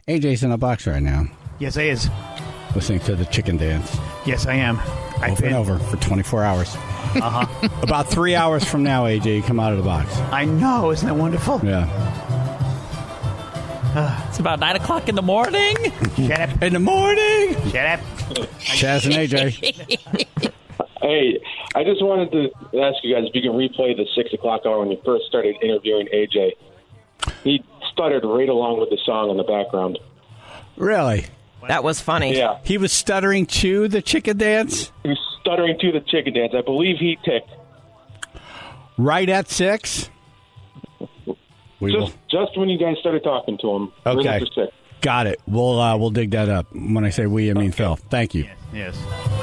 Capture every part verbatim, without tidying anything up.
A J's in a box right now. Yes, I is. Listening to the chicken dance. Yes, I am. I've Over been and over for twenty-four hours. Uh-huh. About three hours from now, A J, you come out of the box. I know. Isn't that wonderful? Yeah. Uh, it's about nine o'clock in the morning. Shut up. In the morning. Shut up. Chaz and A J. Hey, I just wanted to ask you guys if you can replay the six o'clock hour when you first started interviewing A J. He stuttered right along with the song in the background. Really? That was funny. Yeah. He was stuttering to the chicken dance? He was stuttering to the chicken dance. I believe he ticked. Right at six? We just, will. just when you guys started talking to him. Okay. Right after six. Got it. We'll uh, we'll dig that up. When I say we, I mean okay. Phil. Thank you. Yes.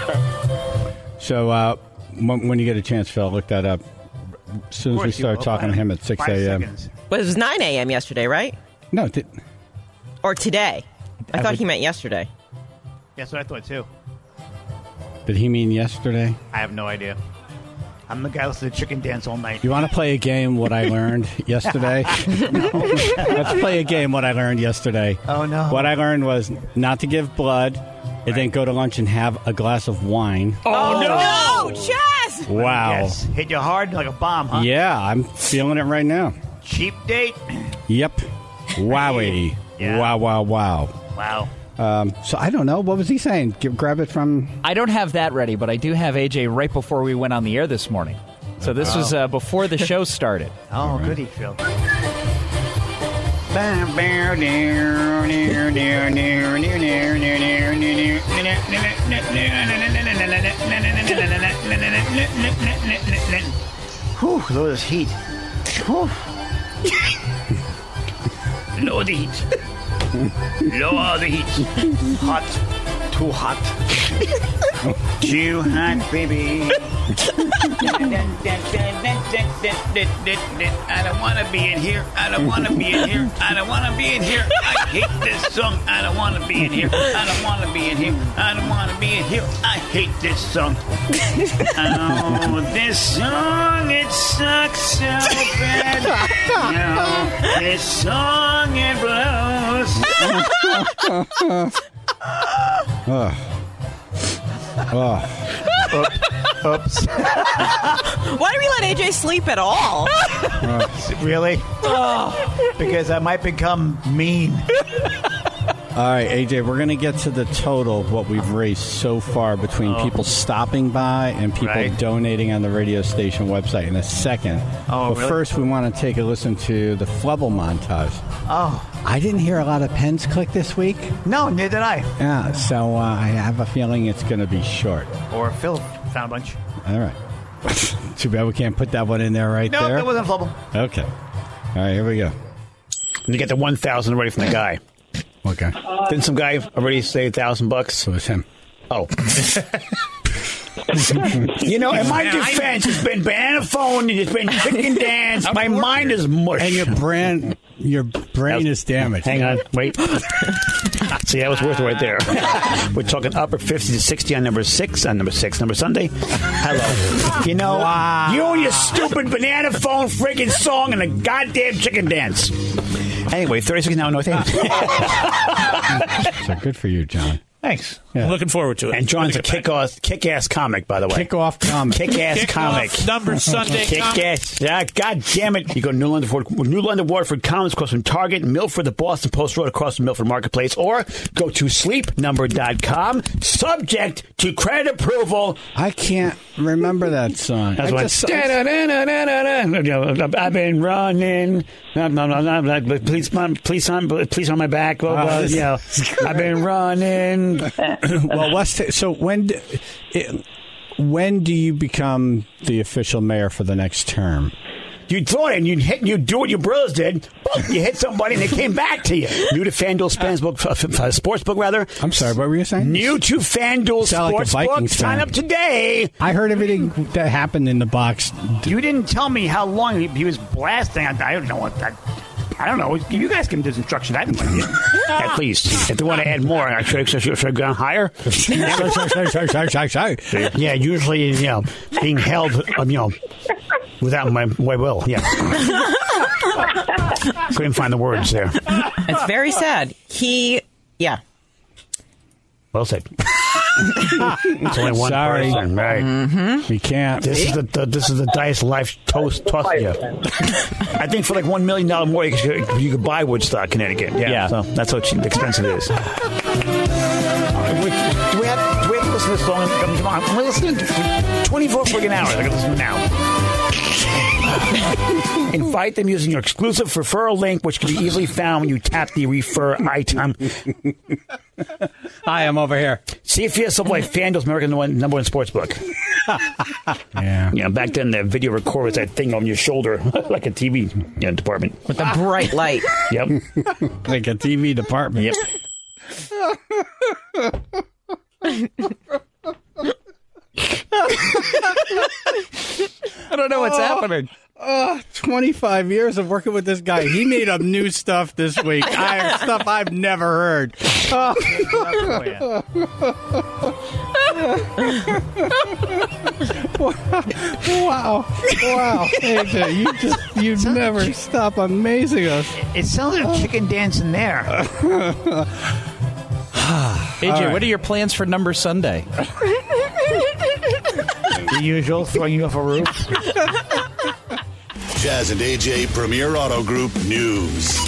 So uh, when, when you get a chance, Phil, look that up. As soon as we start talking to him at six a.m. Well, it was nine a.m. yesterday, right? No. Th- or today. I, I thought would, he meant yesterday. That's what I thought, too. Did he mean yesterday? I have no idea. I'm the guy who listened to chicken dance all night. You want to play a game, what I learned yesterday? Let's play a game, what I learned yesterday. Oh, no. What I learned was not to give blood and right. then go to lunch and have a glass of wine. Oh, oh no! no! Chaz! Wow. Yes. Hit you hard like a bomb, huh? Yeah, I'm feeling it right now. Cheap date? Yep. Wowie. Yeah. Wow, wow, wow. Wow. Um, so I don't know. What was he saying? Give, grab it from... I don't have that ready, but I do have A J right before we went on the air this morning. So this oh. was uh, before the show started. Oh, right. Goody, Phil. Whew, those heat. Whew. Lower the heat. Lower the heat. Hot. Too hot. Too hot, baby. I don't want to be in here. I don't want to be in here. I don't want to be in here. I hate this song. I don't want to be in here. I don't want to be in here. I don't want to be in here. I hate this song. Oh, this song, it sucks so bad. No, this song, it blows. Oh. Oh. Oops. Oops. Why do we let A J sleep at all? Uh, really? Oh. Because I might become mean. All right, A J, we're going to get to the total of what we've raised so far between oh. people stopping by and people right. donating on the radio station website in a second. Oh, but really? first, we want to take a listen to the Flubble montage. Oh. I didn't hear a lot of pens click this week. No, neither did I. Yeah, so uh, I have a feeling it's going to be short. Or Phil found a bunch. All right. Too bad we can't put that one in there right no, there. No, that wasn't Flubble. Okay. All right, here we go. And you get the one thousand already from the guy. Okay. Didn't some guy already say a thousand bucks? So it's him. Oh. You know, in my defense, it's been banana phone, it's been chicken dance. My mind is mush. And your brand, your brain is damaged. Hang on, wait. See, that was worth it right there. We're talking upper fifty to sixty on number six, on number six, number Sunday. Hello. You know, wow. You and your stupid banana phone friggin' song and a goddamn chicken dance. Anyway, thirty-six now, no thanks. So good for you, John. Thanks. Yeah. I'm looking forward to it. And John's a kick-ass, kick-ass comic, by the way. Kick-off comic. Kick-ass kick comic. Off number Sunday Kick-ass. Yeah, God damn it. You go to New London, New London Waterford Commons, across from Target, Milford, the Boston Post Road, across from Milford Marketplace, or go to sleep number dot com, subject to credit approval. I can't remember that song. That's what just, I've been running. Please, please, on, please on my back. Well, uh, you know, I've been running. Well, let's t- so when do, it, when do you become the official mayor for the next term? You thought it, and you hit, you do what your brothers did. You hit somebody, and they came back to you. New to FanDuel Sportsbook, uh, uh, Sportsbook, rather. I'm sorry, what were you saying? New to FanDuel Sportsbook. Like sign up today. I heard everything that happened in the box. You didn't tell me how long he, he was blasting. I, I don't know what that. I don't know. You guys give me those instructions. I didn't want to At least. If they want to add more, I should, should, should have gone higher. Yeah, usually, you know, being held, um, you know, without my, my will. Yeah. Couldn't find the words there. It's very sad. He, yeah. Well said. It's only one Sorry. person, right? Mm-hmm. We can't. This is the, the this is the Dice Life toast toss. Yeah. I think for like one million dollar more, you could, you could buy Woodstock, Connecticut. Yeah, Yeah. so that's how cheap, expensive it is. Do we have do we have to listen to this song? Come on, I'm listening to twenty-four friggin' hours. I can listen now. Invite them using your exclusive referral link, which can be easily found when you tap the refer item. Hi, I'm over here. See if you have something like FanDuel's American one, number one sports book. Yeah. Yeah, back then the video recorder was that thing on your shoulder, like a T V you know, department. With a bright light. Yep. Like a T V department. Yep. I don't know what's happening. Oh, twenty-five years of working with this guy. He made up new stuff this week. I, stuff I've never heard. Oh. Wow. Wow. A J, you just, you never stop amazing us. It sounds like chicken dancing there. A J, right. what are your plans for Number Sunday? The usual, throwing you off a roof. Chaz and A J Premier Auto Group News.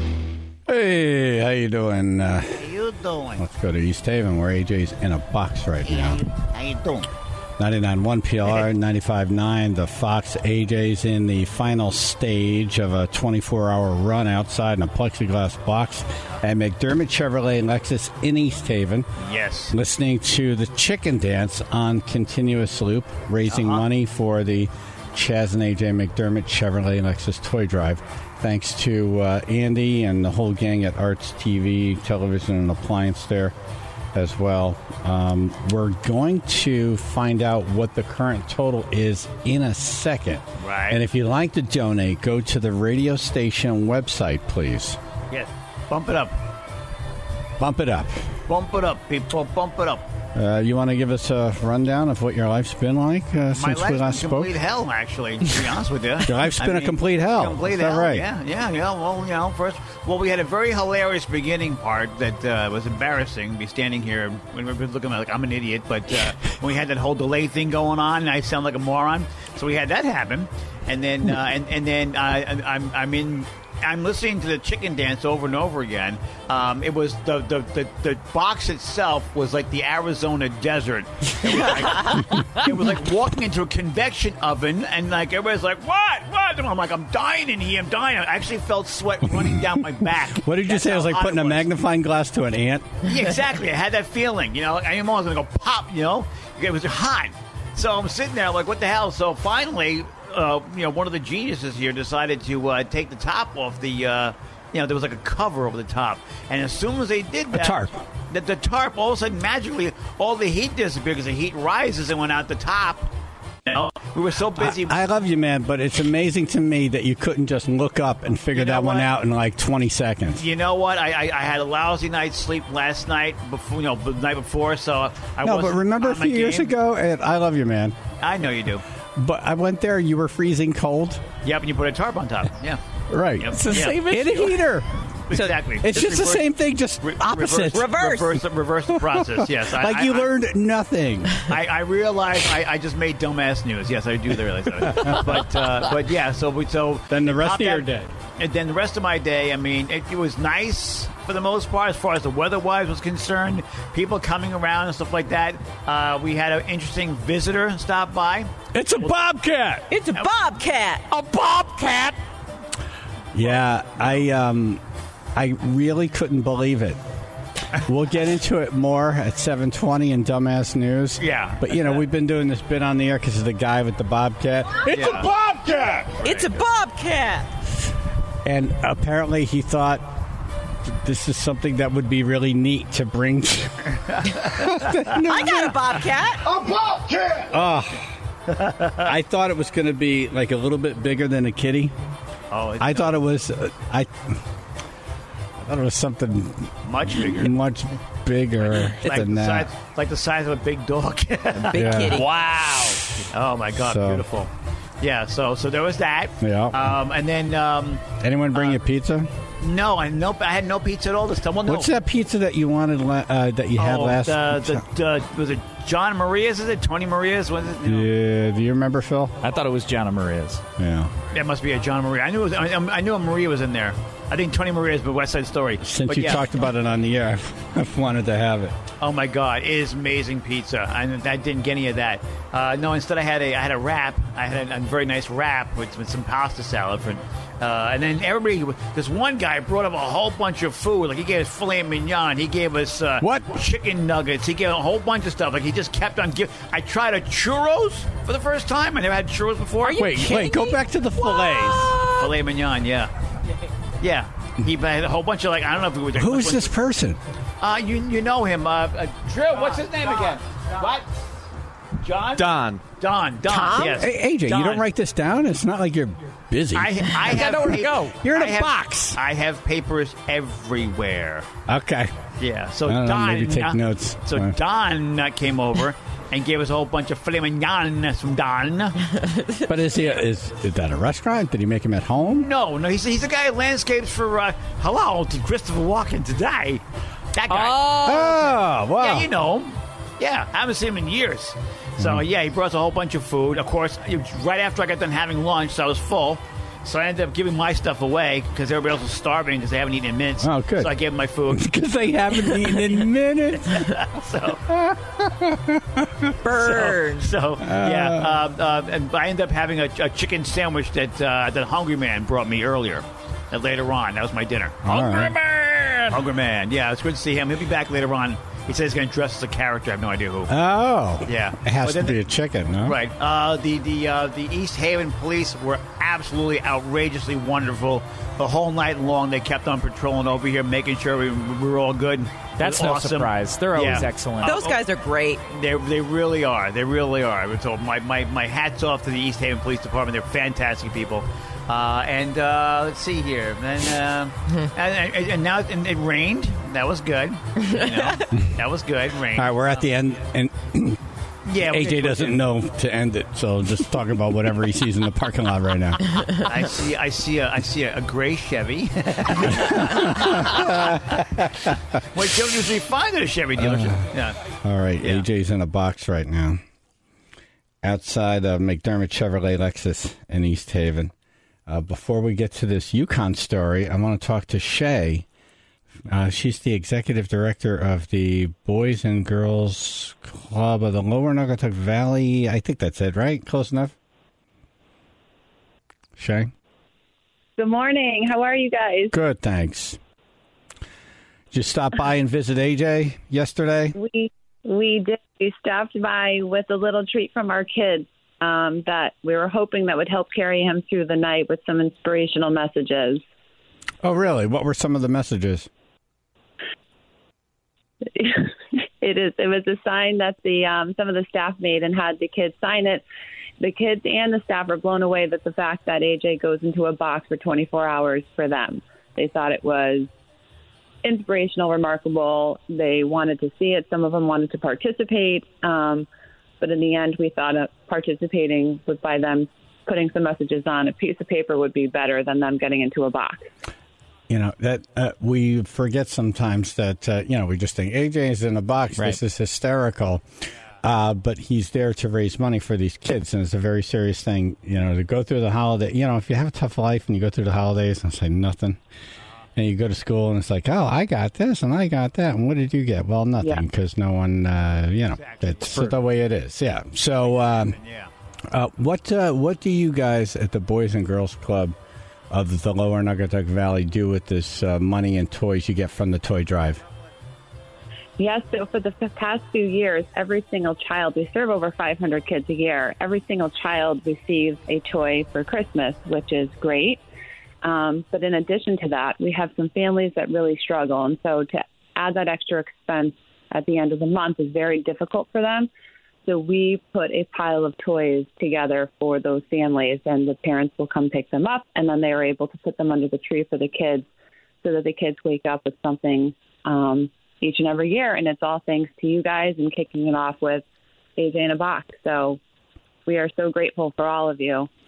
Hey, how you doing? Uh, How you doing? let's go to East Haven, where A J's in a box right now. How you doing? ninety-nine point one P L R, ninety-five point nine The Fox. A J's in the final stage of a twenty-four hour run outside in a plexiglass box at McDermott Chevrolet and Lexus in East Haven. Yes. Listening to the Chicken Dance on continuous loop, raising Uh-huh. money for the Chaz and A J McDermott Chevrolet and Lexus Toy Drive. Thanks to uh, Andy and the whole gang at Arts T V, Television and Appliance there as well. Um, we're going to find out what the current total is in a second. Right. And if you'd like to donate, go to the radio station website, please. Yes. Bump it up. Bump it up. Bump it up, people. Bump it up. Uh, you want to give us a rundown of what your life's been like uh, My since we life's last been spoke? complete hell, actually, to be honest with you. Your life's I been a mean, complete hell. Complete Is that hell, right? yeah, yeah, yeah. Well, you know, first, well, we had a very hilarious beginning part that uh, was embarrassing. Be standing here when we were looking like I'm an idiot, but uh, when we had that whole delay thing going on, and I sound like a moron. So we had that happen, and then uh, and and then uh, I'm I'm in. I'm listening to the Chicken Dance over and over again. Um, it was the, the, the, the box itself was like the Arizona desert. It was like, it was like walking into a convection oven, and like everybody's like, "What? What?" And I'm like, "I'm dying in here. I'm dying." I actually felt sweat running down my back. What did you That's say? It was how like hot putting a was. magnifying glass to an ant? Yeah, exactly. I had that feeling. You know, I am almost going to go pop, you know? It was hot. So I'm sitting there like, what the hell? So finally, uh, you know, one of the geniuses here decided to uh, take the top off the, uh, you know, there was like a cover over the top. And as soon as they did that. tarp. The, the tarp, all of a sudden, magically, all the heat disappeared because the heat rises and went out the top. You know? We were so busy. I, I love you, man, but it's amazing to me that you couldn't just look up and figure You know that one what? out in like twenty seconds. You know what? I, I, I had a lousy night's sleep last night, before, you know, the night before, so I No, wasn't but remember a on my few years game. ago, and I love you, man, I know you do. but I went there, you were freezing cold. Yep, and you put a tarp on top. Yeah. Right. Yep. It's the Yeah. same in a heater. Exactly. It's just the reverse- same thing, just re- opposite. Reverse. Reverse, reverse the process, yes. I, Like I, you I, learned nothing. I, I realized I, I just made dumbass news. Yes, I do realize that. But, uh, but yeah, so we so Then the rest top of your that- day. And then the rest of my day, I mean, it, it was nice for the most part as far as the weather-wise was concerned. People coming around and stuff like that. Uh, we had an interesting visitor stop by. It's a bobcat. It's a bobcat. A bobcat. Yeah, I um, I really couldn't believe it. We'll get into it more at seven twenty in Dumbass News. Yeah. But, you know, we've been doing this bit on the air because of the guy with the bobcat. It's Yeah. a bobcat! It's a bobcat. And apparently he thought this is something that would be really neat to bring to... I got a bobcat. I thought it was going to be like a little bit bigger than a kitty. Oh, it's I thought it was... Uh, I, I thought it was something much bigger. much bigger Like than the, that. size, like the size of a big dog. Big Yeah. kitty. Wow. Oh, my God. So- Beautiful. Yeah, so so there was that. Yeah. Um, and then um, Anyone bring uh, you pizza? no, I no, I had no pizza at all this time. Well, no. What's that pizza that you wanted la- uh, that you had oh, last? The, the, the, was it John Maria's? Is it Tony Maria's? Was it? You know? Yeah. Do you remember, Phil? I thought it was Gianna Maria's. Yeah. That must be a John Maria. I knew it was, I, I knew a Maria was in there. I think Tony Maria's, but West Side Story. Since but you yeah. talked about it on the air, I've wanted to have it. Oh my God, it is amazing pizza. I, I didn't get any of that. Uh, no, instead I had a I had a wrap. I had a, a very nice wrap with, with some pasta salad for. Uh, and then everybody, this one guy brought up a whole bunch of food. Like he gave us filet mignon. He gave us uh, What? chicken nuggets. He gave a whole bunch of stuff. Like he just kept on giving. I tried a churros for the first time. I never had churros before. Wait, wait, go back to the fillets. Filet mignon, yeah, yeah. He had a whole bunch of like I don't know if it was. Who is this person? Uh, you you know him, uh, uh Drew. What's his name again? What? John. Don. Don. Don. Tom? Yes. Hey, A J, Don. you don't write this down? It's not like you're busy. I, I have nowhere to pa- go. You're in a I have- box. I have papers everywhere. Okay. Yeah. So I don't know, Don. maybe take uh, notes. So Uh. Don uh, came over and gave us a whole bunch of filet mignon from Don. But is he is, is that a restaurant? Did he make him at home? No, no. He's he's a guy who landscapes for. Uh, hello to Christopher Walken today. That guy. Oh, wow. Yeah, you know him. Yeah, I haven't seen him in years. So, yeah, he brought us a whole bunch of food. Of course, it was right after I got done having lunch, so I was full. So I ended up giving my stuff away because everybody else was starving because they haven't eaten in minutes. Oh, good. So I gave them my food. Because they haven't eaten in minutes. so, Burn. so yeah. Uh, uh, and I ended up having a, a chicken sandwich that uh, that Hungry Man brought me earlier. And later on, that was my dinner. All Hungry right. Man! Hungry Man. Yeah, it's good to see him. He'll be back later on. He says he's going to dress as a character. I have no idea who. Oh. Yeah. It has But to then be the- a chicken, no? Right. Uh, the the uh, the East Haven police were absolutely outrageously wonderful. The whole night long, they kept on patrolling over here, making sure we, we were all good. It That's was no awesome. surprise. They're always Yeah. excellent. Those guys are great. They they really are. They really are. So my, my, my hat's off to the East Haven Police Department. They're fantastic people. Uh, and uh, let's see here. And, uh, and, and, and now and it rained. That was good. You know? That was good. Rain. All right, we're at the end, and Yeah. A J doesn't know to end it, so just talk about whatever he sees in the parking lot right now. I see. I see a. I see a, a gray Chevy. What you don't usually find at a Chevy dealership. yeah. All right, Yeah. A J's in a box right now outside of McDermott Chevrolet Lexus in East Haven. Uh, before we get to this Yukon story, I want to talk to Shay. Uh, she's the executive director of the Boys and Girls Club of the Lower Naugatuck Valley. I think that's it, right? Close enough? Shay? Good morning. How are you guys? Good, thanks. Did you stop by and visit A J yesterday? We we did. We stopped by with a little treat from our kids um, that we were hoping that would help carry him through the night with some inspirational messages. Oh, really? What were some of the messages? It is. It was a sign that the um, some of the staff made and had the kids sign it. The kids and the staff are blown away that the fact that A J goes into a box for twenty-four hours for them. They thought it was inspirational, remarkable. They wanted to see it. Some of them wanted to participate. Um, but in the end, we thought that participating was by them putting some messages on a piece of paper would be better than them getting into a box. You know, that uh, we forget sometimes that, uh, you know, we just think A J's in a box. Right. This is hysterical. Uh, but he's there to raise money for these kids, and it's a very serious thing, you know, to go through the holiday. You know, if you have a tough life and you go through the holidays and say nothing, and you go to school and it's like, oh, I got this and I got that, and what did you get? Well, nothing, because no one, uh, you know, it's the way it is. Yeah. So, um, uh, what uh, what do you guys at the Boys and Girls Club of the Lower Naugatuck Valley do with this uh, money and toys you get from the toy drive? Yes, so for the past few years, every single child, we serve over five hundred kids a year, every single child receives a toy for Christmas, which is great. Um, but in addition to that, we have some families that really struggle. And so to add that extra expense at the end of the month is very difficult for them. So we put a pile of toys together for those families, and the parents will come pick them up, and then they are able to put them under the tree for the kids so that the kids wake up with something um, each and every year. And it's all thanks to you guys and kicking it off with A J in a box. So we are so grateful for all of you.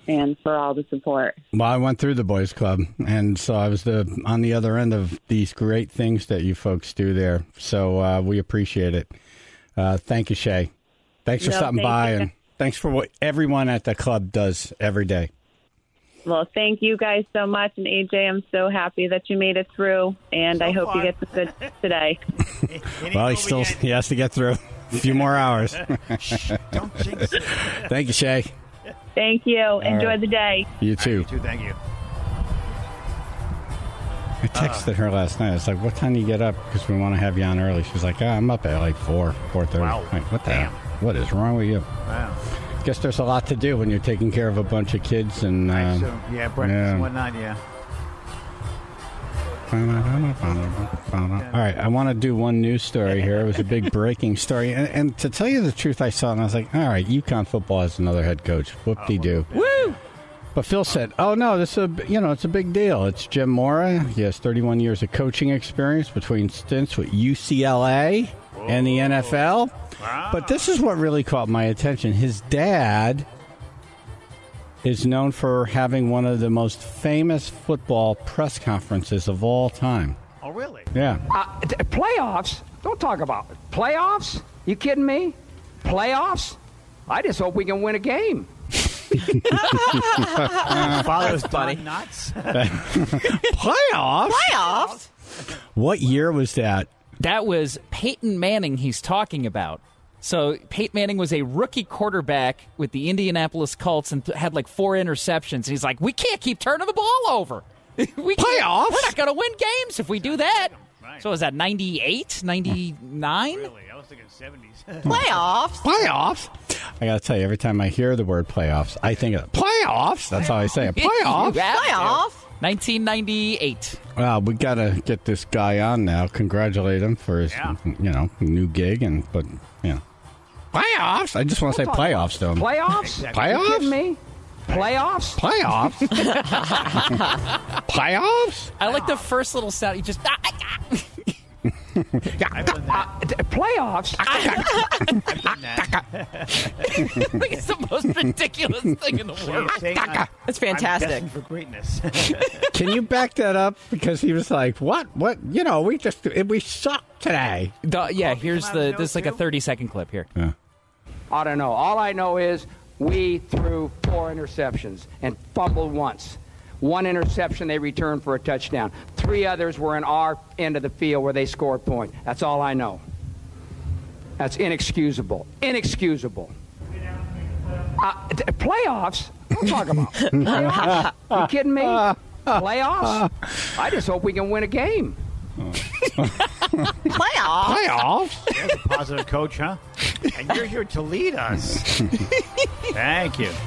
and for all the support. Well, I went through the boys club, and so I was the on the other end of these great things that you folks do there. So uh, we appreciate it. Uh, thank you, Shay. Thanks for No, stopping thank by, you. and thanks for what everyone at the club does every day. Well, thank you guys so much. And A J, I'm so happy that you made it through, and So I hope far. you get some good today. Well, he still he has to get through a few more hours. Don't jinx it. Thank you, Shay. Thank you. Enjoy right. the day. You too. You too, thank you. I texted her last night. I was like, "What time do you get up? Because we want to have you on early." She was like, oh, "I'm up at like four, four thirty." Wow. Like, what the Damn. hell? What is wrong with you? Wow. Guess there's a lot to do when you're taking care of a bunch of kids and. I Uh, assume. Yeah, breakfast yeah. and whatnot, yeah. All right, I want to do one news story here. It was a big breaking story, and, and to tell you the truth, I saw it and I was like, "All right, UConn football has another head coach. Whoop-de-doo." Woo! But Phil said, "Oh no, this is a you know it's a big deal. It's Jim Mora. He has thirty-one years of coaching experience between stints with U C L A and the N F L." Wow. But this is what really caught my attention. His dad is known for having one of the most famous football press conferences of all time. Oh, really? Yeah. Uh, t- playoffs? Don't talk about it. Playoffs? You kidding me? Playoffs? I just hope we can win a game. Father's funny. gone nuts. Playoffs? Playoffs? What year was that? That was Peyton Manning he's talking about. So Peyton Manning was a rookie quarterback with the Indianapolis Colts and th- had like four interceptions. And he's like, we can't keep turning the ball over. we can't- Playoffs? We're not going to win games if we do that. Right. So was that ninety-eight, ninety-nine? Really? I was thinking seventies. Playoffs? Playoffs? I got to tell you, every time I hear the word playoffs, I think of playoffs. That's how I say it. Playoffs? You have to. Playoffs? nineteen ninety-eight. Well, we got to get this guy on now. Congratulate him for his, Yeah. you know, new gig. And but you know, playoffs. I just want to say Don't talk playoffs to him. Playoffs? Exactly. You Playoffs? kidding me? Playoffs? Playoffs? Playoffs? I like the first little sound. You just. I've done that. Uh, t- playoffs? I've done that. It's the most ridiculous thing in the So you're world. saying I'm- That's I'm fantastic. destined for greatness. Can you back that up? Because he was like, "What? What? You know, we just we sucked today." The- yeah, here's come out of the. the This is like a nose, too? thirty second clip here. Yeah. I don't know. All I know is we threw four interceptions and fumbled once. One interception they returned for a touchdown. Three others were in our end of the field where they scored point. That's all I know. That's inexcusable. Inexcusable. Uh, t- playoffs? Don't talk about it. Playoffs? You kidding me? Playoffs? I just hope we can win a game. Playoffs? Playoffs? There's a positive coach, huh? And you're here to lead us. Thank you.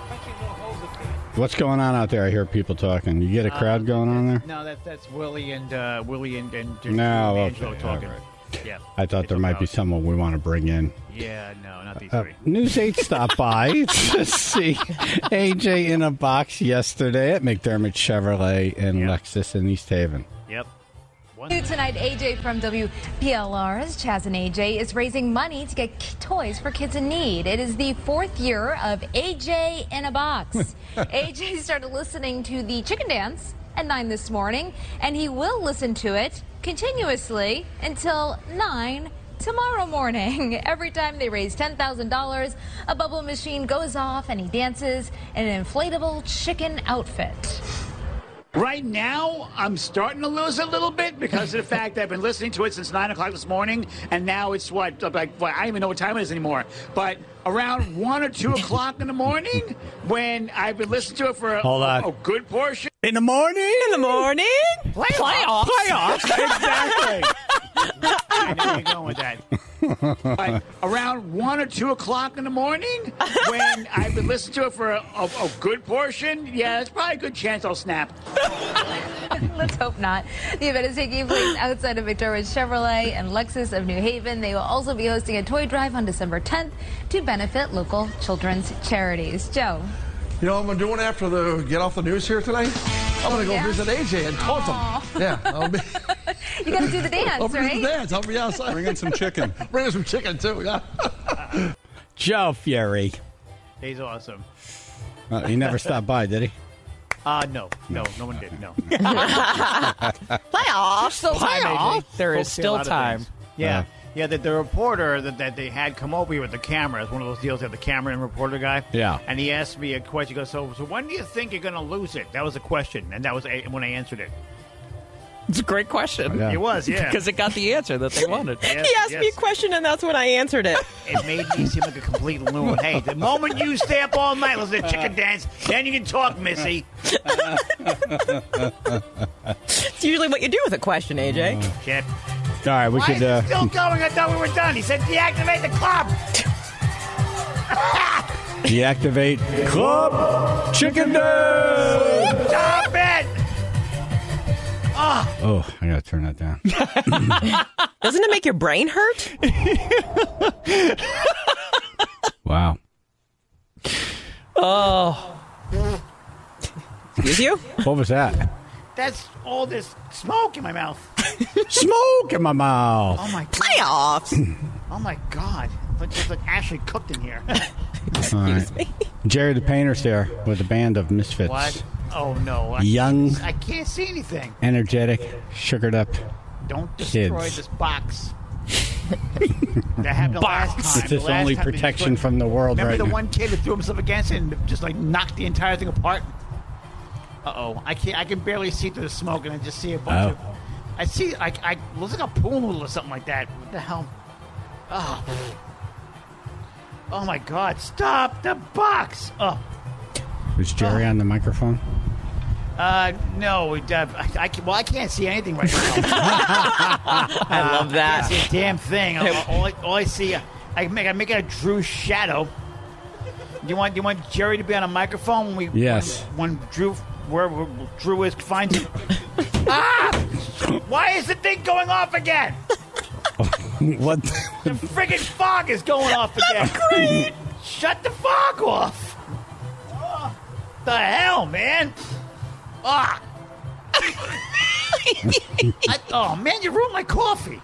What's going on out there? I hear people talking. You get a crowd going on there? No, that's that's Willie and uh, Willie and, and No, Angelo okay, talking. all right. Yeah. I thought They there took might be out. someone we want to bring in. Yeah, no, not these Uh, three. News eight stopped by to see A J in a box yesterday at McDermott Chevrolet and Yeah. Lexus in East Haven. Yep. One. New tonight, A J from W P L R's Chaz and A J is raising money to get k- toys for kids in need. It is the fourth year of A J in a Box. A J started listening to the chicken dance at nine this morning, and he will listen to it continuously until nine tomorrow morning. Every time they raise ten thousand dollars, a bubble machine goes off and he dances in an inflatable chicken outfit. Right now, I'm starting to lose a little bit because of the fact that I've been listening to it since nine o'clock this morning, and now it's what, like, what, I don't even know what time it is anymore. But around one or two o'clock in the morning, when I've been listening to it for a, Hold on. a, a good portion. In the morning? In the morning? Playoffs. Playoffs? Exactly. I know you're going with that. But around one or two o'clock in the morning, when I've been listening to it for a, a, a good portion, yeah, it's probably a good chance I'll snap. Let's hope not. The event is taking place outside of McDermott Chevrolet and Lexus of New Haven. They will also be hosting a toy drive on December tenth to benefit local children's charities. Joe. You know what I'm doing after the get off the news here tonight? I'm going to go yeah? visit A J and taunt him. Yeah, I'll be. You got to do the dance, I'll be right? the dance. I'll be outside. Bring in some chicken. Bring in some chicken too. Yeah. Joe Fieri. He's awesome. Uh, he never stopped by, did he? Uh, no, no, no one did. No. Playoffs. Still time, A J. There is Folks say a still lot of time. things. Yeah. Uh, Yeah, the, the reporter that, that they had come over here with the camera, it's one of those deals, they have the camera and reporter guy. Yeah. And he asked me a question. He goes, so, so when do you think you're going to lose it? That was a question, and that was a, when I answered it. It's a great question. Yeah. It was, yeah. Because it got the answer that they wanted. Yes, He asked yes. me a question, and that's when I answered it. It made me seem like a complete loon. Hey, the moment you stay up all night listening to chicken dance, then you can talk, Missy. It's usually what you do with a question, A J. Shit. All right, we Why could. is it Uh, still going? I thought we were done. He said deactivate the club. deactivate Club Chicken Day. Stop it. Oh. Oh, I gotta turn that down. Doesn't it make your brain hurt? Wow. Oh. Excuse you? What was that? That's all this smoke in my mouth. Smoke in my mouth. Oh my god. Playoffs. Oh my god. It's just like Ashley cooked in here. All right. Jerry the Painter's there with a band of misfits. What? Oh no. I Young. Can't, I can't see anything. Energetic, sugared up. Don't destroy Kids. this box. That happened the last time. It's The his last only time he protection put- from the world Remember right the now. one kid who threw himself against it and just like knocked the entire thing apart? Uh-oh. I can't I can barely see through the smoke and I just see a bunch Oh. of I see I I it looks like a pool noodle or something like that. What the hell? Oh. Oh my god, stop the box! Oh. Was Jerry on the microphone? Uh, no, uh, I, I, can- well, I can't see anything right now. I love that. I can't see a damn thing. All, all, I, all I see, uh, I can make, I make a Drew shadow. You want, you want Jerry to be on a microphone when we, Yes. when, when Drew, where, where Drew is finds him. Ah! Why is the thing going off again? What? The friggin' fog is going off again. Great. Shut the fog off. Oh, the hell, man. Ah. I, oh, man, you ruined my coffee.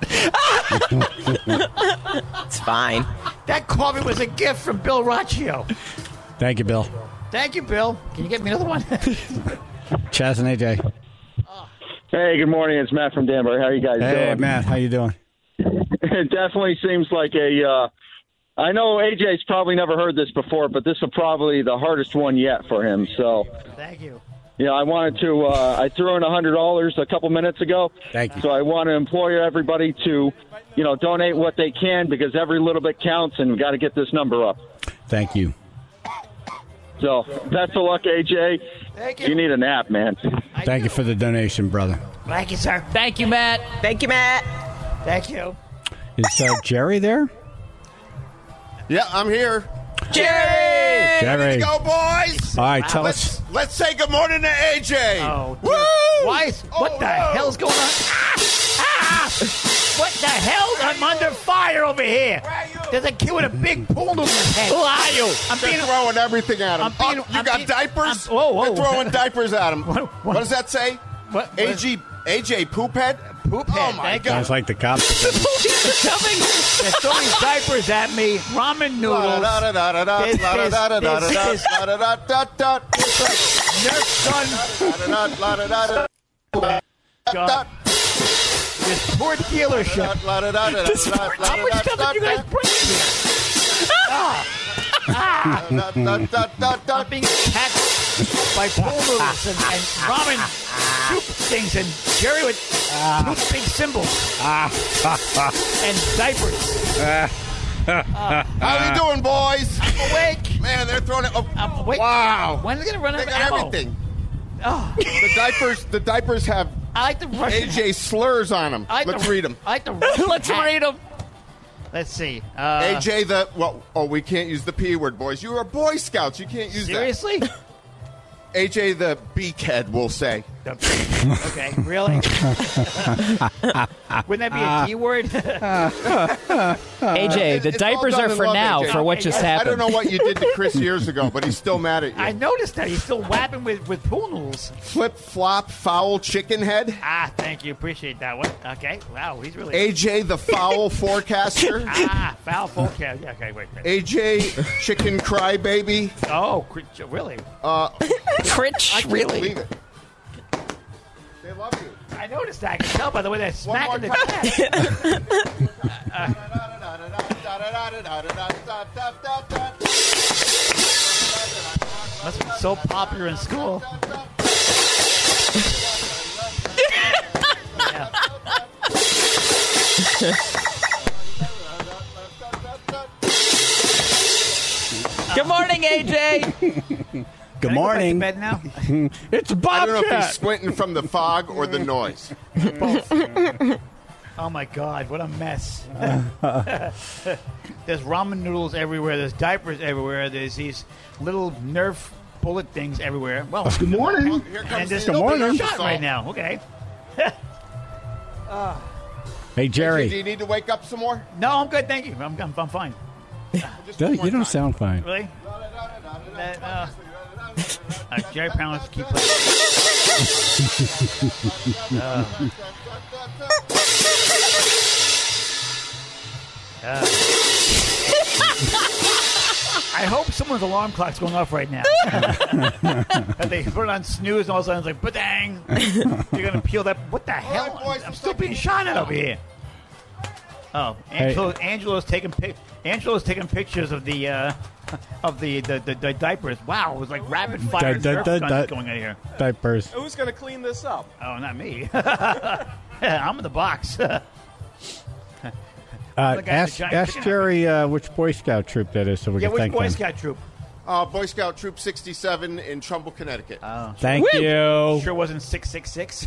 It's fine. That coffee was a gift from Bill Raccio. Thank you, Bill. Thank you, Bill. Can you get me another one? Chaz and A J. Hey, good morning. It's Matt from Danbury. How you guys Hey, doing? Matt. How you doing? It definitely seems like a. Uh, I know A J's probably never heard this before, but this is probably the hardest one yet for him. So, Thank you. yeah, I wanted to. Uh, I threw in a hundred dollars a couple minutes ago. Thank you. So I want to implore everybody to, you know, donate what they can because every little bit counts, and we got to get this number up. Thank you. So, best of luck, A J. Thank you. You need a nap, man. Thank you for the donation, brother. Thank you, sir. Thank you, Matt. Thank you, Matt. Thank you. Is uh, Jerry there? Yeah, I'm here. Jerry! Jerry. Ready to go, boys? All right, tell let's, us. Let's say good morning to A J. Oh, dear. Woo! Why is, what Oh, the no. hell's going on? Ah! Ah! What the hell? I'm under fire over here. There's a kid with a big pool noodle in his head. Who are you? I'm They're being throwing everything at him. I'm being- oh, you I'm got being- diapers? I'm- whoa, whoa. They're throwing diapers at him. What- What, what- does that say? What- what- A J, A J Poophead? Poop Oh, head, my thank you. God. Sounds like the cops. They're throwing diapers at me. Ramen noodles. There's- there's- there's- there's Nerf gun. God. This poor dealership. How much stuff did you guys bring in here? Ah. Ah. I'm being attacked by pool noodles and, and ramen soup things and Jerry with two big cymbals and diapers. How you doing, boys? I'm awake. Man, they're throwing it. Oh, I'm awake. wow. When are they going to run They out of got ammo? everything. Oh, The diapers, the diapers have I like the Russian. A J slurs on them. I like Let's the, read them. I like the Russian Let's hat. read them. Let's see. Uh, A J the well. Oh, we can't use the P word, boys. You are Boy Scouts. You can't use seriously? that. A J the beakhead will say. Okay, really? Wouldn't that be a T word? A J, the It's all diapers done are in for love, now, A J. for what just I, I happened. don't know what you did to Chris years ago, but he's still mad at you. I noticed that. He's still whapping with, with pool noodles. Flip, flop, foul chicken head. Ah, thank you. Appreciate that one. Okay. Wow, he's really... A J, the foul forecaster. Ah, foul forecast. Yeah, okay, wait. wait. A J, chicken crybaby. Oh, really? Uh, Critch, I can't really? believe it. They love you. I noticed that. I can tell by the way they're smacking the Must be so popular in school. Yeah. Good morning, A J. Good morning. Bed now? It's I don't know if Bobcat. he's squinting from the fog or the noise. Oh my God, what a mess. There's ramen noodles everywhere. There's diapers everywhere. There's these little Nerf bullet things everywhere. Well, Good morning. and there's Good no big morning. shot right now. Okay. Hey, Do Jerry. you need to wake up some more? No, I'm good. Thank you. I'm, I'm, I'm fine. Just You one more don't time. sound fine. Really? That, uh, uh, Jerry Pound wants to keep playing. uh, uh, I hope someone's alarm clock's going off right now. And they put it on snooze, and all of a sudden it's like, ba-dang! You're gonna peel that. What the hell? right, boys, I'm still being shot at over here. Oh, Hey. Angelo, Angelo's taking pic. Angelo's taking pictures of the uh, of the, the, the, the diapers. Wow, it was like rapid fire Di- di- Nerf di- guns di- going on here. Diapers. Who's going to clean this up? Oh, not me. I'm in the box. Uh, The guy with the ask giant ask chicken Jerry uh, which Boy Scout troop that is so we yeah, can which thank Boy them. Scout troop? Uh, Boy Scout Troop sixty-seven in Trumbull, Connecticut. Oh, Thank you. sure wasn't six six six.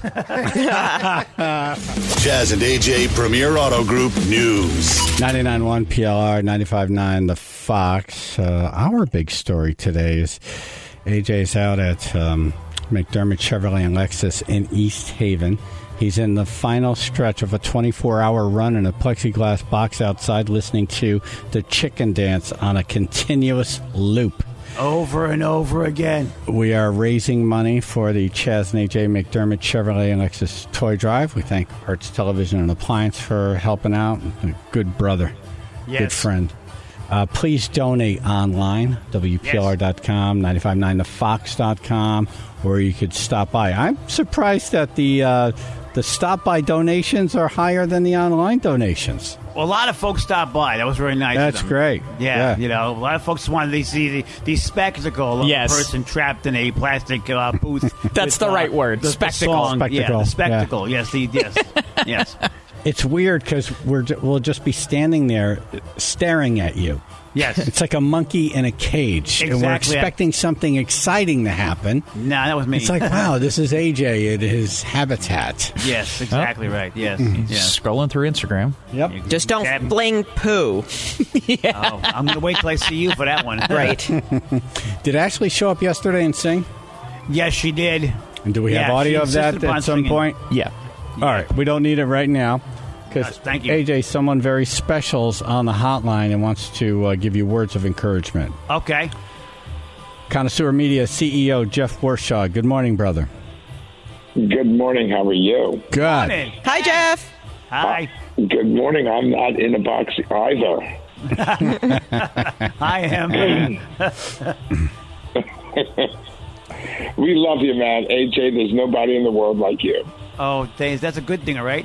Chaz and A J Premier Auto Group News. ninety-nine point one P L R, ninety-five point nine The Fox. Uh, our big story today is A J's out at um, McDermott Chevrolet and Lexus in East Haven. He's in the final stretch of a twenty-four hour run in a plexiglass box outside listening to the chicken dance on a continuous loop. Over and over again. We are raising money for the Chaz and A J McDermott Chevrolet and Lexus Toy Drive. We thank Arts Television and Appliance for helping out. A good brother, Yes. good friend. Uh, please donate online, W P L R dot com, nine five nine the fox dot com, or you could stop by. I'm surprised that the uh, the stop-by donations are higher than the online donations. Well, a lot of folks stopped by. That was very nice. That's of them. great. Yeah, Yeah. you know, a lot of folks wanted to see the, the spectacle of Yes. a person trapped in a plastic uh, booth. That's with, the uh, right word, the- the spectacle. song. Yeah, Spectacle, the spectacle. Yes, the, yes, yes. It's weird because we're ju- we'll just be standing there staring at you. Yes. It's like a monkey in a cage, and we're Exactly. expecting something exciting to happen. Nah, that was me. It's like, wow, this is A J in his habitat. Yes, exactly right. Yes, Mm-hmm. yes. Scrolling through Instagram. Yep. Just don't Dab- fling poo. Oh, I'm going to wait till I see you for that one. Right. Did Ashley show up yesterday and sing? Yes, she did. And do we have Yeah, audio she of that insisted upon at some singing. point? Yeah. All right, we don't need it right now. Because Yes, thank you. A J, someone very special's on the hotline and wants to uh, give you words of encouragement. Okay. Connoisseur Media C E O Jeff Warshaw. Good morning, brother. Good morning. How are you? Good. Morning. Hi, Jeff. Hi. Good morning. I'm not in a box either. I am. We love you, man. A J, there's nobody in the world like you. Oh, thanks. That's a good thing, all right?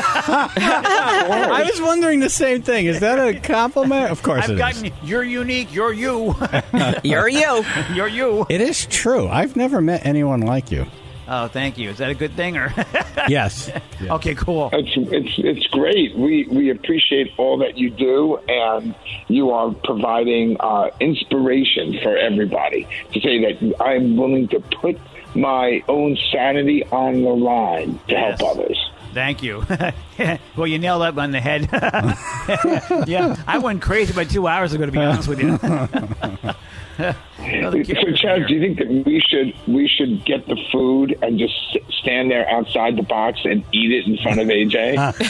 I was wondering the same thing. Is that a compliment? Of course I've it gotten is. you're unique. You're you. You're you. You're you. It is true. I've never met anyone like you. Oh, thank you. Is that a good thing or? Yes. Okay, cool. It's it's it's great. We we appreciate all that you do, and you are providing uh, inspiration for everybody to say that I'm willing to put my own sanity on the line to Yes. help others. Thank you. Well, you nailed that on the head. Yeah, I went crazy about two hours ago, to be honest with you. So, Chaz, do you think that we should we should get the food and just sit, stand there outside the box and eat it in front of A J?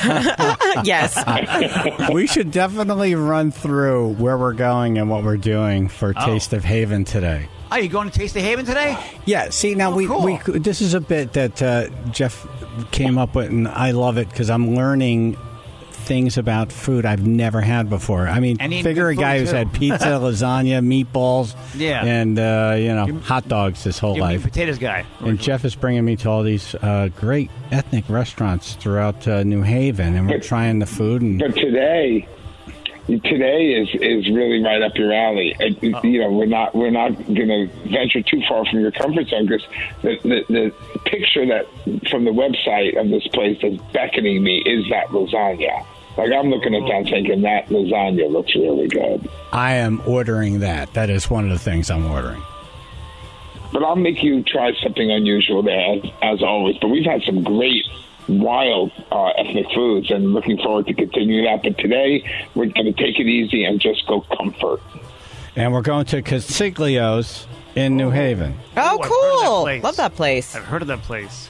Yes. We should definitely run through where we're going and what we're doing for Oh. Taste of Haven today. Are you going to Taste of Haven today? Yeah, see, now Oh, we, cool. we this is a bit that uh, Jeff came up with, and I love it because I'm learning things about food I've never had before. I mean, And eating figure a good guy food, who's too. had pizza, lasagna, meatballs, Yeah. and, uh, you know, hot dogs his whole You're a meat life. and potatoes guy. And Jeff is bringing me to all these uh, great ethnic restaurants throughout uh, New Haven, and we're trying the food. And But today, today is is really right up your alley. Uh, You know, we're not we're not going to venture too far from your comfort zone because the, the the picture that from the website of this place that's beckoning me is that lasagna. Like, I'm looking at that thinking that lasagna looks really good. I am ordering that. That is one of the things I'm ordering. But I'll make you try something unusual there, as, as always. But we've had some great, wild uh, ethnic foods, and looking forward to continuing that. But today, we're going to take it easy and just go comfort. And we're going to Consiglio's in New Haven. Oh, Ooh, I've heard of that cool. place. Love that place. I've heard of that place.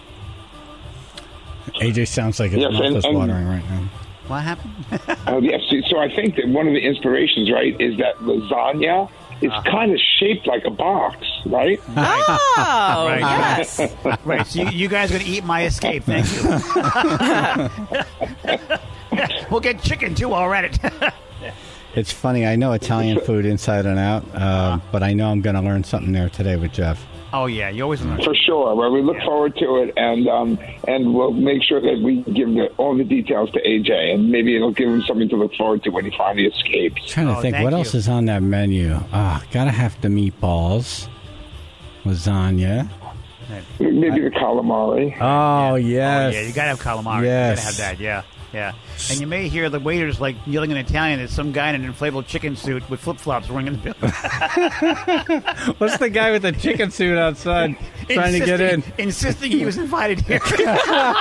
A J sounds like his Yes, mouth and- is and- watering right now. What happened? Oh, yes. So, so I think that one of the inspirations, right, is that lasagna is Uh-huh. kind of shaped like a box, right? Oh, Right. yes. Right, so you, you guys are going to eat my escape. Thank you. We'll get chicken, too, while we're at it. It's funny. I know Italian food inside and out, uh, but I know I'm going to learn something there today with Jeff. Oh, yeah, you always learn. For sure. Well, we look forward to it, and um, and we'll make sure that we give the, all the details to A J, and maybe it'll give him something to look forward to when he finally escapes. trying to Oh, think thank what you. else is on that menu. Ah, gotta have the meatballs, lasagna. Maybe the calamari. Oh yes, Oh, yeah, you got to have calamari. Yes. You got to have that, yeah. Yeah. And you may hear the waiters, like, yelling in Italian at some guy in an inflatable chicken suit with flip-flops ringing the bill. What's the guy with the chicken suit outside trying to get in? Insisting he was invited here. Get him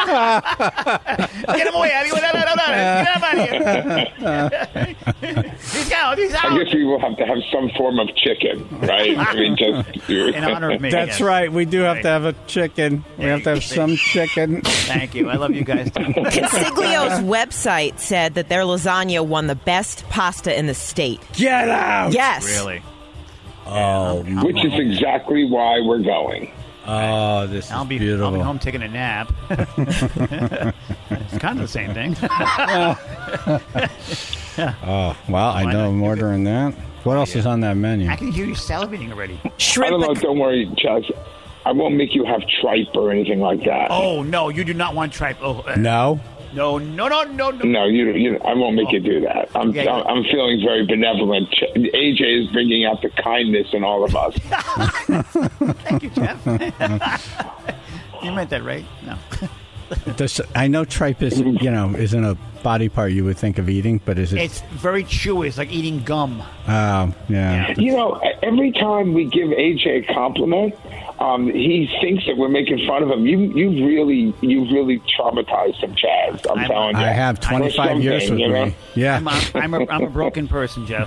away, Abby. Get him out of here. He's out. He's out. I guess we will have to have some form of chicken, right? I mean, just In honor of me. That's yes. right. We do have Right. to have a chicken. We have to have some chicken. Thank you. I love you guys, too. Consiglio's website said that their lasagna won the best pasta in the state. Get out! Yes. Really? Oh, which is exactly why we're going. oh, this I'll is be, beautiful. I'll be home taking a nap. It's kind of the same thing. Oh, well, I know I'm ordering that. What else is on that menu? I can hear you salivating already. I Shrimp. don't know. Don't worry, Chaz. I won't make you have tripe or anything like that. Oh, no, you do not want tripe. Oh, uh, No. no, no, no, no, no. No, you, you. I won't make you do that. I'm, Yeah, I'm, I'm feeling very benevolent. Ch- A J is bringing out the kindness in all of us. Thank you, Jeff. You meant that, right? No. Does, I know tripe is, you know, isn't a body part you would think of eating, but is it? It's very chewy. It's like eating gum. Oh, yeah. You know, every time we give A J a compliment, um, he thinks that we're making fun of him. You, you really, you really traumatized him, Chaz. I'm, I'm- telling you. I have Or twenty-five years with something, you know? me. Yeah. I'm a, I'm, a, I'm a broken person, Jeff.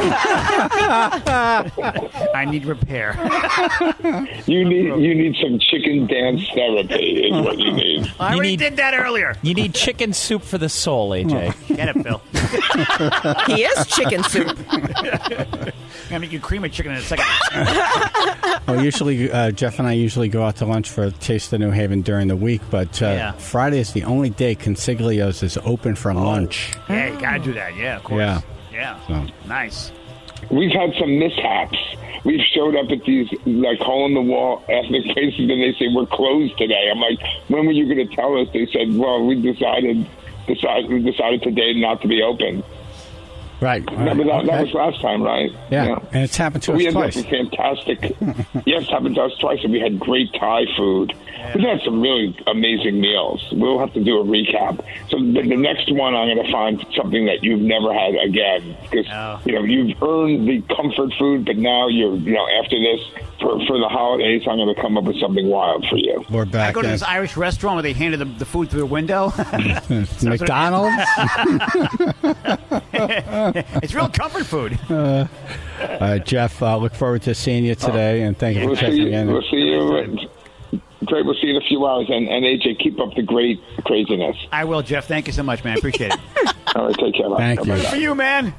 I need repair. You need, you need some chicken dance therapy. Is what you need. I already need- did that earlier. You need chicken soup for the soul, A J. Get it, Phil. He is chicken soup. I'm gonna make you cream of chicken in a second. Well, usually, uh, Jeff and I usually go out to lunch for Taste of New Haven during the week, but uh, Yeah. Friday is the only day Consiglio's is open for lunch. Yeah, you gotta do that. Yeah, of course. Yeah. Yeah. So. Nice. We've had some mishaps. We've showed up at these like hole in the wall ethnic places, and they say we're closed today. I'm like, when were you going to tell us? They said, well, we decided decided we decided today not to be open. Right. Remember that, that was last time, right? Yeah, and it's happened to So we us ended up twice. with fantastic. Yes, it's happened to us twice, and we had great Thai food. We've had some really amazing meals. We'll have to do a recap. So the, the next one, I'm going to find something that you've never had again, because Oh. you know you've earned the comfort food, but now you're you know after this for for the holidays, I'm going to come up with something wild for you. We're I back go to in this Irish restaurant where they handed the, the food through the window. McDonald's. It's real comfort food. Uh, uh, Jeff, uh, look forward to seeing you today, and thank you We'll for see checking you. in. We'll see you. Great. We'll see you in a few hours. And, and A J, keep up the great craziness. I will, Jeff. Thank you so much, man. I appreciate it. All right, take care. Bye. Thank you. Good for you, man.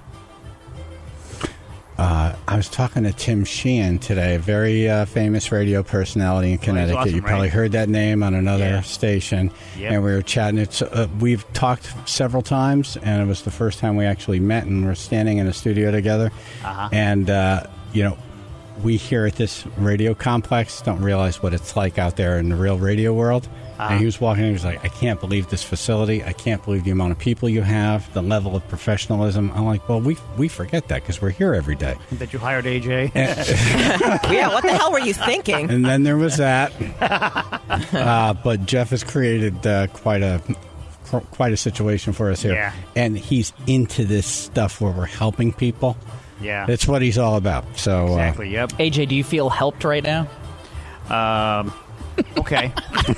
Uh, I was talking to Tim Sheehan today, a very uh, famous radio personality in Connecticut. awesome, you probably right? heard that name on another Yeah. station. Yep. And we were chatting. It's uh, we've talked several times, and it was the first time we actually met, and we're standing in a studio together. Uh-huh. And uh, you know, we here at this radio complex don't realize what it's like out there in the real radio world. Uh-huh. And he was walking in, he was like, I can't believe this facility. I can't believe the amount of people you have, the level of professionalism. I'm like, well, we we forget that because we're here every day. That you hired A J. Yeah, what the hell were you thinking? And then there was that. Uh, but Jeff has created uh, quite a quite a situation for us here. Yeah. And he's into this stuff where we're helping people. Yeah. It's what he's all about. So Exactly, yep. A J, do you feel helped right now? Um, okay.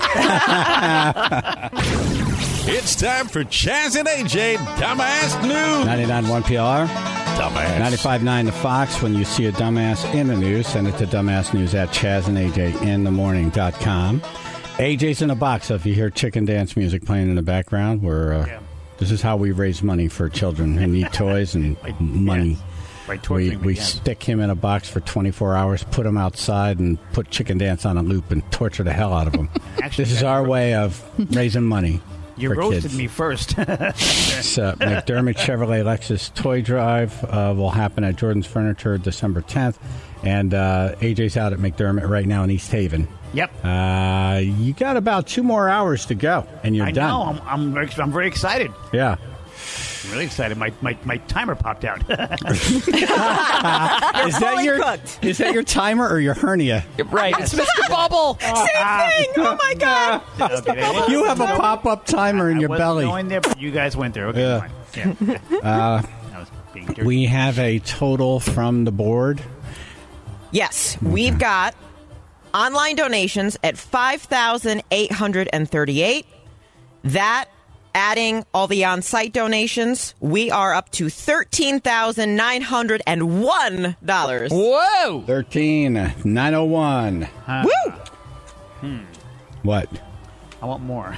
It's time for Chaz and A J Dumbass News. ninety-nine point one P L R. Dumbass. ninety-five point nine The Fox. When you see a dumbass in the news, send it to dumbassnews at chaz and a j in the morning dot com. A J's in a box. So if you hear chicken dance music playing in the background, we're, uh, Yeah. this is how we raise money for children who need toys and Like, money. yeah. By We, torturing me, we yes. stick him in a box for twenty-four hours, put him outside, and put chicken dance on a loop and torture the hell out of him. Actually, This is that- our way of raising money You for roasted kids. me first. It's, uh, McDermott Chevrolet Lexus Toy Drive uh, will happen at Jordan's Furniture December tenth. And uh, A J's out at McDermott right now in East Haven. Yep. Uh, you got about two more hours to go, and you're I done. know. I'm, I'm, very- I'm very excited. Yeah. I'm really excited. My, my, my timer popped out. is that your is that your timer or your hernia? Right. It's Mister Bubble. Same thing. Oh my god. Okay, You have a pop-up timer in I your wasn't belly. going there, but you guys went there. Okay, Yeah. fine. Yeah. Uh, I was being dirty. we have a total from the board. Yes, we've got online donations at five thousand eight hundred thirty-eight. That, adding all the on-site donations, we are up to thirteen thousand nine hundred one dollars. Whoa! thirteen nine oh one. Uh, Woo! Hmm. What? I want more.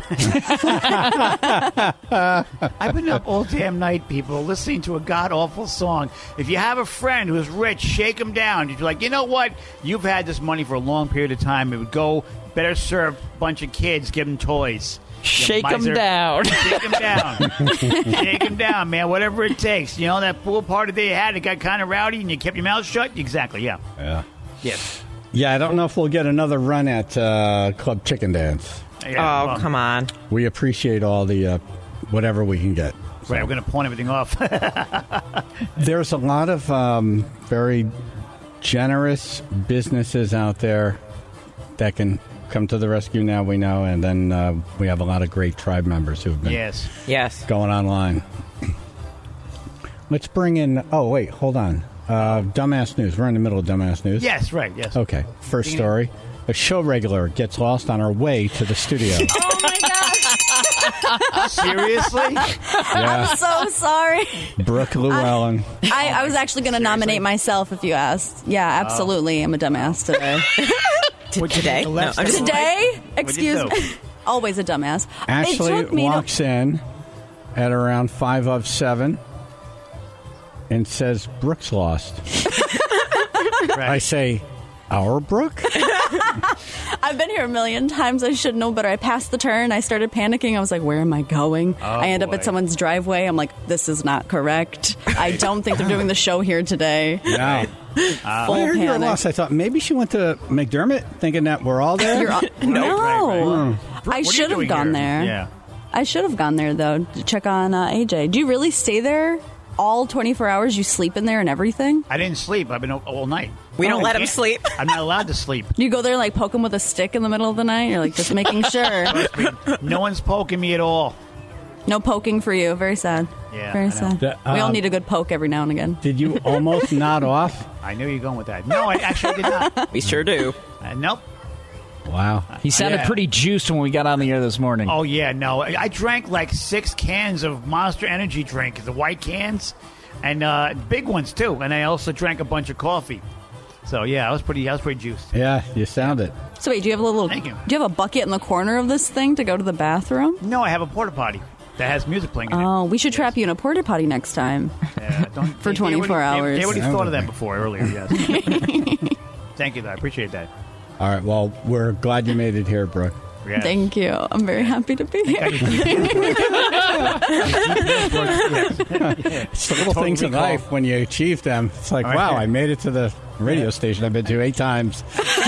I've been up all damn night, people, listening to a god-awful song. If you have a friend who's rich, shake him down. You're like, you know what? You've had this money for a long period of time. It would go better serve a bunch of kids, give them toys. You Shake 'em miser. down. Shake them down. Shake them down, man. Whatever it takes. You know, that pool party they had, it got kind of rowdy and you kept your mouth shut? Exactly, yeah. Yeah. Yes. Yeah, I don't know if we'll get another run at uh, Club Chicken Dance. Yeah, Oh, well, come on. We appreciate all the uh, whatever we can get. Right, we're going to pawn everything off. There's a lot of um, very generous businesses out there that can come to the rescue now, we know, and then uh, we have a lot of great tribe members who have been Yes. Yes. going online. Let's bring in, oh, wait, hold on. Uh, dumbass news. We're in the middle of dumbass news. Yes, right, yes. Okay, first story. A show regular gets lost on her way to the studio. Oh my god! Seriously? Yeah. I'm so sorry. Brooke Llewellyn. I, I was actually going to nominate myself if you asked. Yeah, absolutely. I'm a dumbass today. Today? The No, left I'm just side. Today? What'd you Excuse do? me. Always a dumbass. it Ashley took me to- walks in at around five of seven and says, Brooke's lost. I say, our Brooke? I've been here a million times. I should know better. I passed the turn. I started panicking. I was like, where am I going? I end up boy. at someone's driveway. I'm like, this is not correct. I don't think they're doing the show here today. Yeah. Full When I heard you were panic. lost, I thought maybe she went to McDermott thinking that we're all there. You're on- no. right, right. I What are you should have doing gone here? there. Yeah. I should have gone there, though, to check on uh, A J. Do you really stay there all twenty-four hours? You sleep in there and everything? I didn't sleep. I've been up all night. We don't I let him can't- sleep. I'm not allowed to sleep. You go there and, like, poke him with a stick in the middle of the night? You're like, just making sure. No one's poking me at all. No poking for you. Very sad. Yeah, Very I know. sad. The- we all um, need a good poke every now and again. Did you almost nod off? I knew you were going with that. No, I actually did not. We sure do. Uh, nope. Wow. He sounded Yeah. pretty juiced when we got on the air this morning. Oh, yeah, no. I I drank like six cans of Monster Energy drink, the white cans, and uh, big ones too. And I also drank a bunch of coffee. So yeah, I was pretty, I was pretty juiced. Yeah, you sound it. So wait, do you have a little? Thank you. Do you have a bucket in the corner of this thing to go to the bathroom? No, I have a porta potty that has music playing in it. Oh, we should trap you in a porta potty next time. Yeah, don't, For they- they twenty-four already- hours. They, they already thought of that before earlier. Yes. Thank you, though. I appreciate that. All right, well, we're glad you made it here, Brooke. Yes. Thank you. I'm very happy to be here. It's the little Total things in recall. life when you achieve them. It's like, All right. wow, I made it to the radio station I've been to eight times.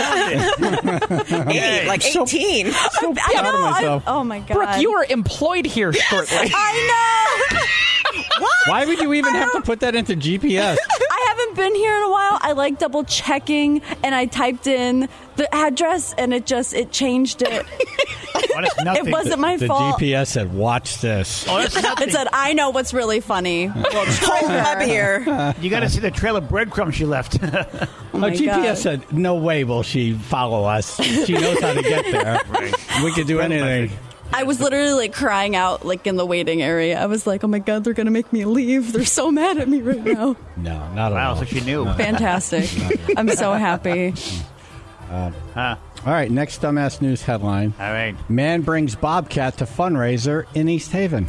Eight, like So- eighteen. So I proud know. of I- myself. oh my god. Brooke, you are employed here shortly. I know. What? Why would you even have to put that into G P S? I haven't been here in a while. I like double checking, and I typed in the address, and it just it changed it. Oh, that's nothing. It wasn't my the fault. G P S said, watch this. Oh, that's nothing. It said, "I know what's really funny." Well, Hold up here. You got to see the trail of breadcrumbs she left. Oh Oh, my G P S God. said, no way will she follow us. She knows how to get there. Right. We could do anything. I was literally like crying out, like in the waiting area. I was like, "Oh my god, they're gonna make me leave. They're so mad at me right now." No, not at Wow, all. so she knew. Fantastic. I'm so happy. Uh, Huh. all right, next dumbass news headline. All right. Man brings Bobcat to fundraiser in East Haven.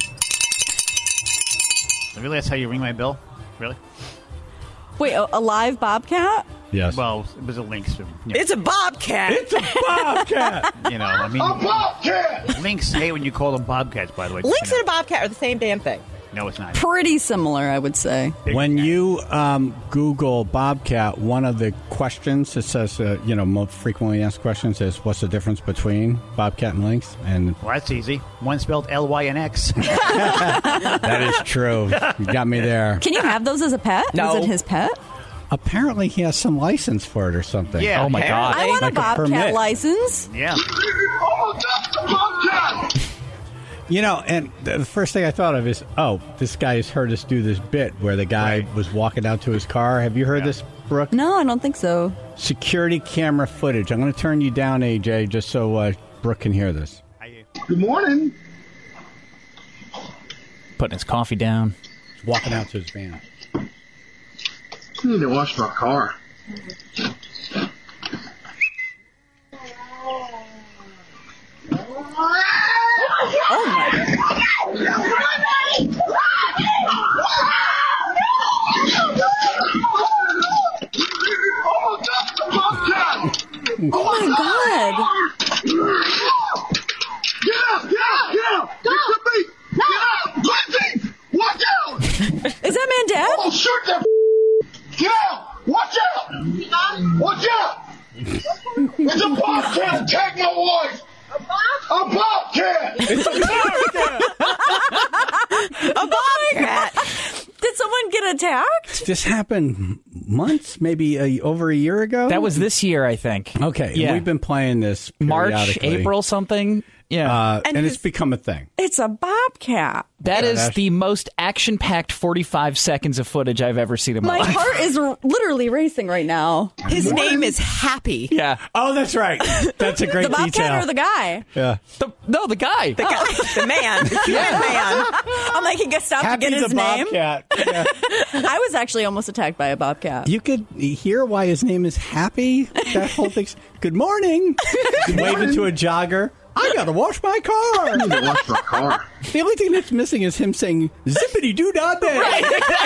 Really, that's how you ring my bill? Really? Wait, a, a live bobcat? Yes. Well, it was a Lynx. You know, It's a bobcat. It's a Bobcat! you know I mean, A bobcat! Lynx hate when you call them bobcats. By the way, Lynx You and a bobcat are the same damn thing. know. No, it's not. Pretty similar, I would say. When you um, Google Bobcat, one of the questions it says, uh, you know, most frequently asked questions is, what's the difference between Bobcat and Lynx? And Well, that's easy. One spelled L Y N X. that is true. You got me there. Can you have those as a pet? No. Was it his pet? Apparently, he has some license for it or something. Yeah. Oh my God. I want Like a a bobcat permit. license. Yeah. Oh, that's the bobcat! You know, and the first thing I thought of is, oh, this guy has heard us do this bit where the guy Right. was walking out to his car. Have you heard Yeah. this, Brooke? No, I don't think so. Security camera footage. I'm going to turn you down, A J, just so uh, Brooke can hear this. Good morning. Putting his coffee down. He's walking out to his van. I need to wash my car. Oh my. Oh, that's the bobcat! Oh my god. Get out! Get out! Get out! Go! It's me! Get out! Quincy! Watch out! Is that man dead? Oh, shoot that! Get out! Watch out! Watch out! It's a bobcat! Attack my wife! A bobcat! It's a Bobcat! A bobcat. Did someone get attacked? This happened months, maybe a, over a year ago? That was this year, I think. Okay, Yeah. and we've been playing this March, periodically. April, something. Yeah. Uh, and And it's his- become a thing. It's a bobcat. That Yeah, is that's- the most action-packed forty-five seconds of footage I've ever seen in my, My life. heart is r- literally racing right now. His name is Happy. Yeah. Oh, that's right. That's a great The bobcat detail. or the guy? yeah. The, no, the guy. The guy, the man, the human man. I'm like, he gets stopped Happy to get his the name. Bobcat. Yeah. I was actually almost attacked by a bobcat. You could hear why his name is Happy. That whole thing's, good morning. Waving to a jogger. I gotta wash my car. I need to wash my car. The only thing that's missing is him saying zippity doo dah day. Right,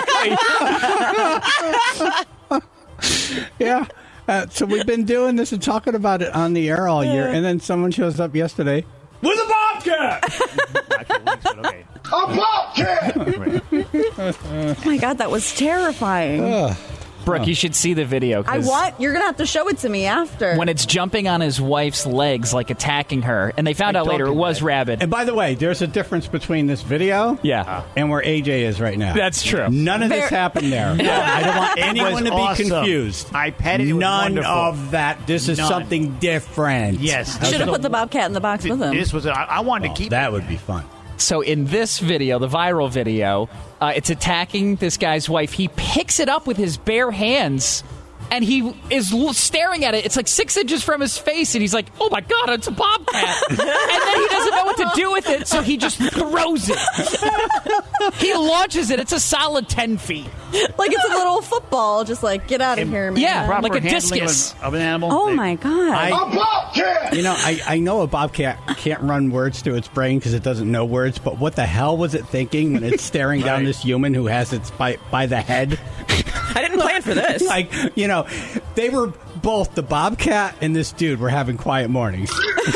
exactly. Yeah. Uh, so we've been doing this and talking about it on the air all year, and then someone shows up yesterday with a bobcat. Okay. A bobcat! Oh my god, that was terrifying. Brooke, you should see the video. I 'cause want. You're gonna have to show it to me after. when it's jumping on his wife's legs, like attacking her, and they found out later it was rabid. And by the way, there's a difference between this video Yeah. and where A J is right now. That's true. None of this Ver- happened there. I don't want anyone to be awesome. confused. I petted it. It was None wonderful. of that. This is None. something different. Yes. Should have put the bobcat in the box with him. This was. A, I I wanted to keep. That would be fun. So in this video, the viral video, uh, it's attacking this guy's wife. He picks it up with his bare hands and he is l- staring at it. It's like six inches from his face, and he's like, "Oh my god, it's a bobcat!" And then he doesn't know what to do with it, so he just throws it. He launches it. It's a solid ten feet. Like it's a little football. Just like, get out of here, man. Yeah, Proper like a handling discus. Of, of an animal. Oh They- my god. I- A bobcat! You know, I, I know a bobcat can't run words to its brain because it doesn't know words, but what the hell was it thinking when it's staring down Right. this human who has its by, by the head? I didn't plan for this. Like, you know, they were both, the bobcat and this dude were having quiet mornings.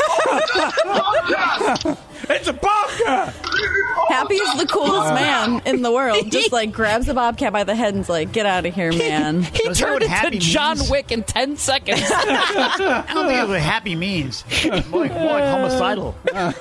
It's a bobcat! Happy is the coolest man in the world. Just like grabs the bobcat by the head and's like, get out of here, man. He Does that turned what into happy John means? Wick in ten seconds. I don't think that's what happy means. More like, more like homicidal.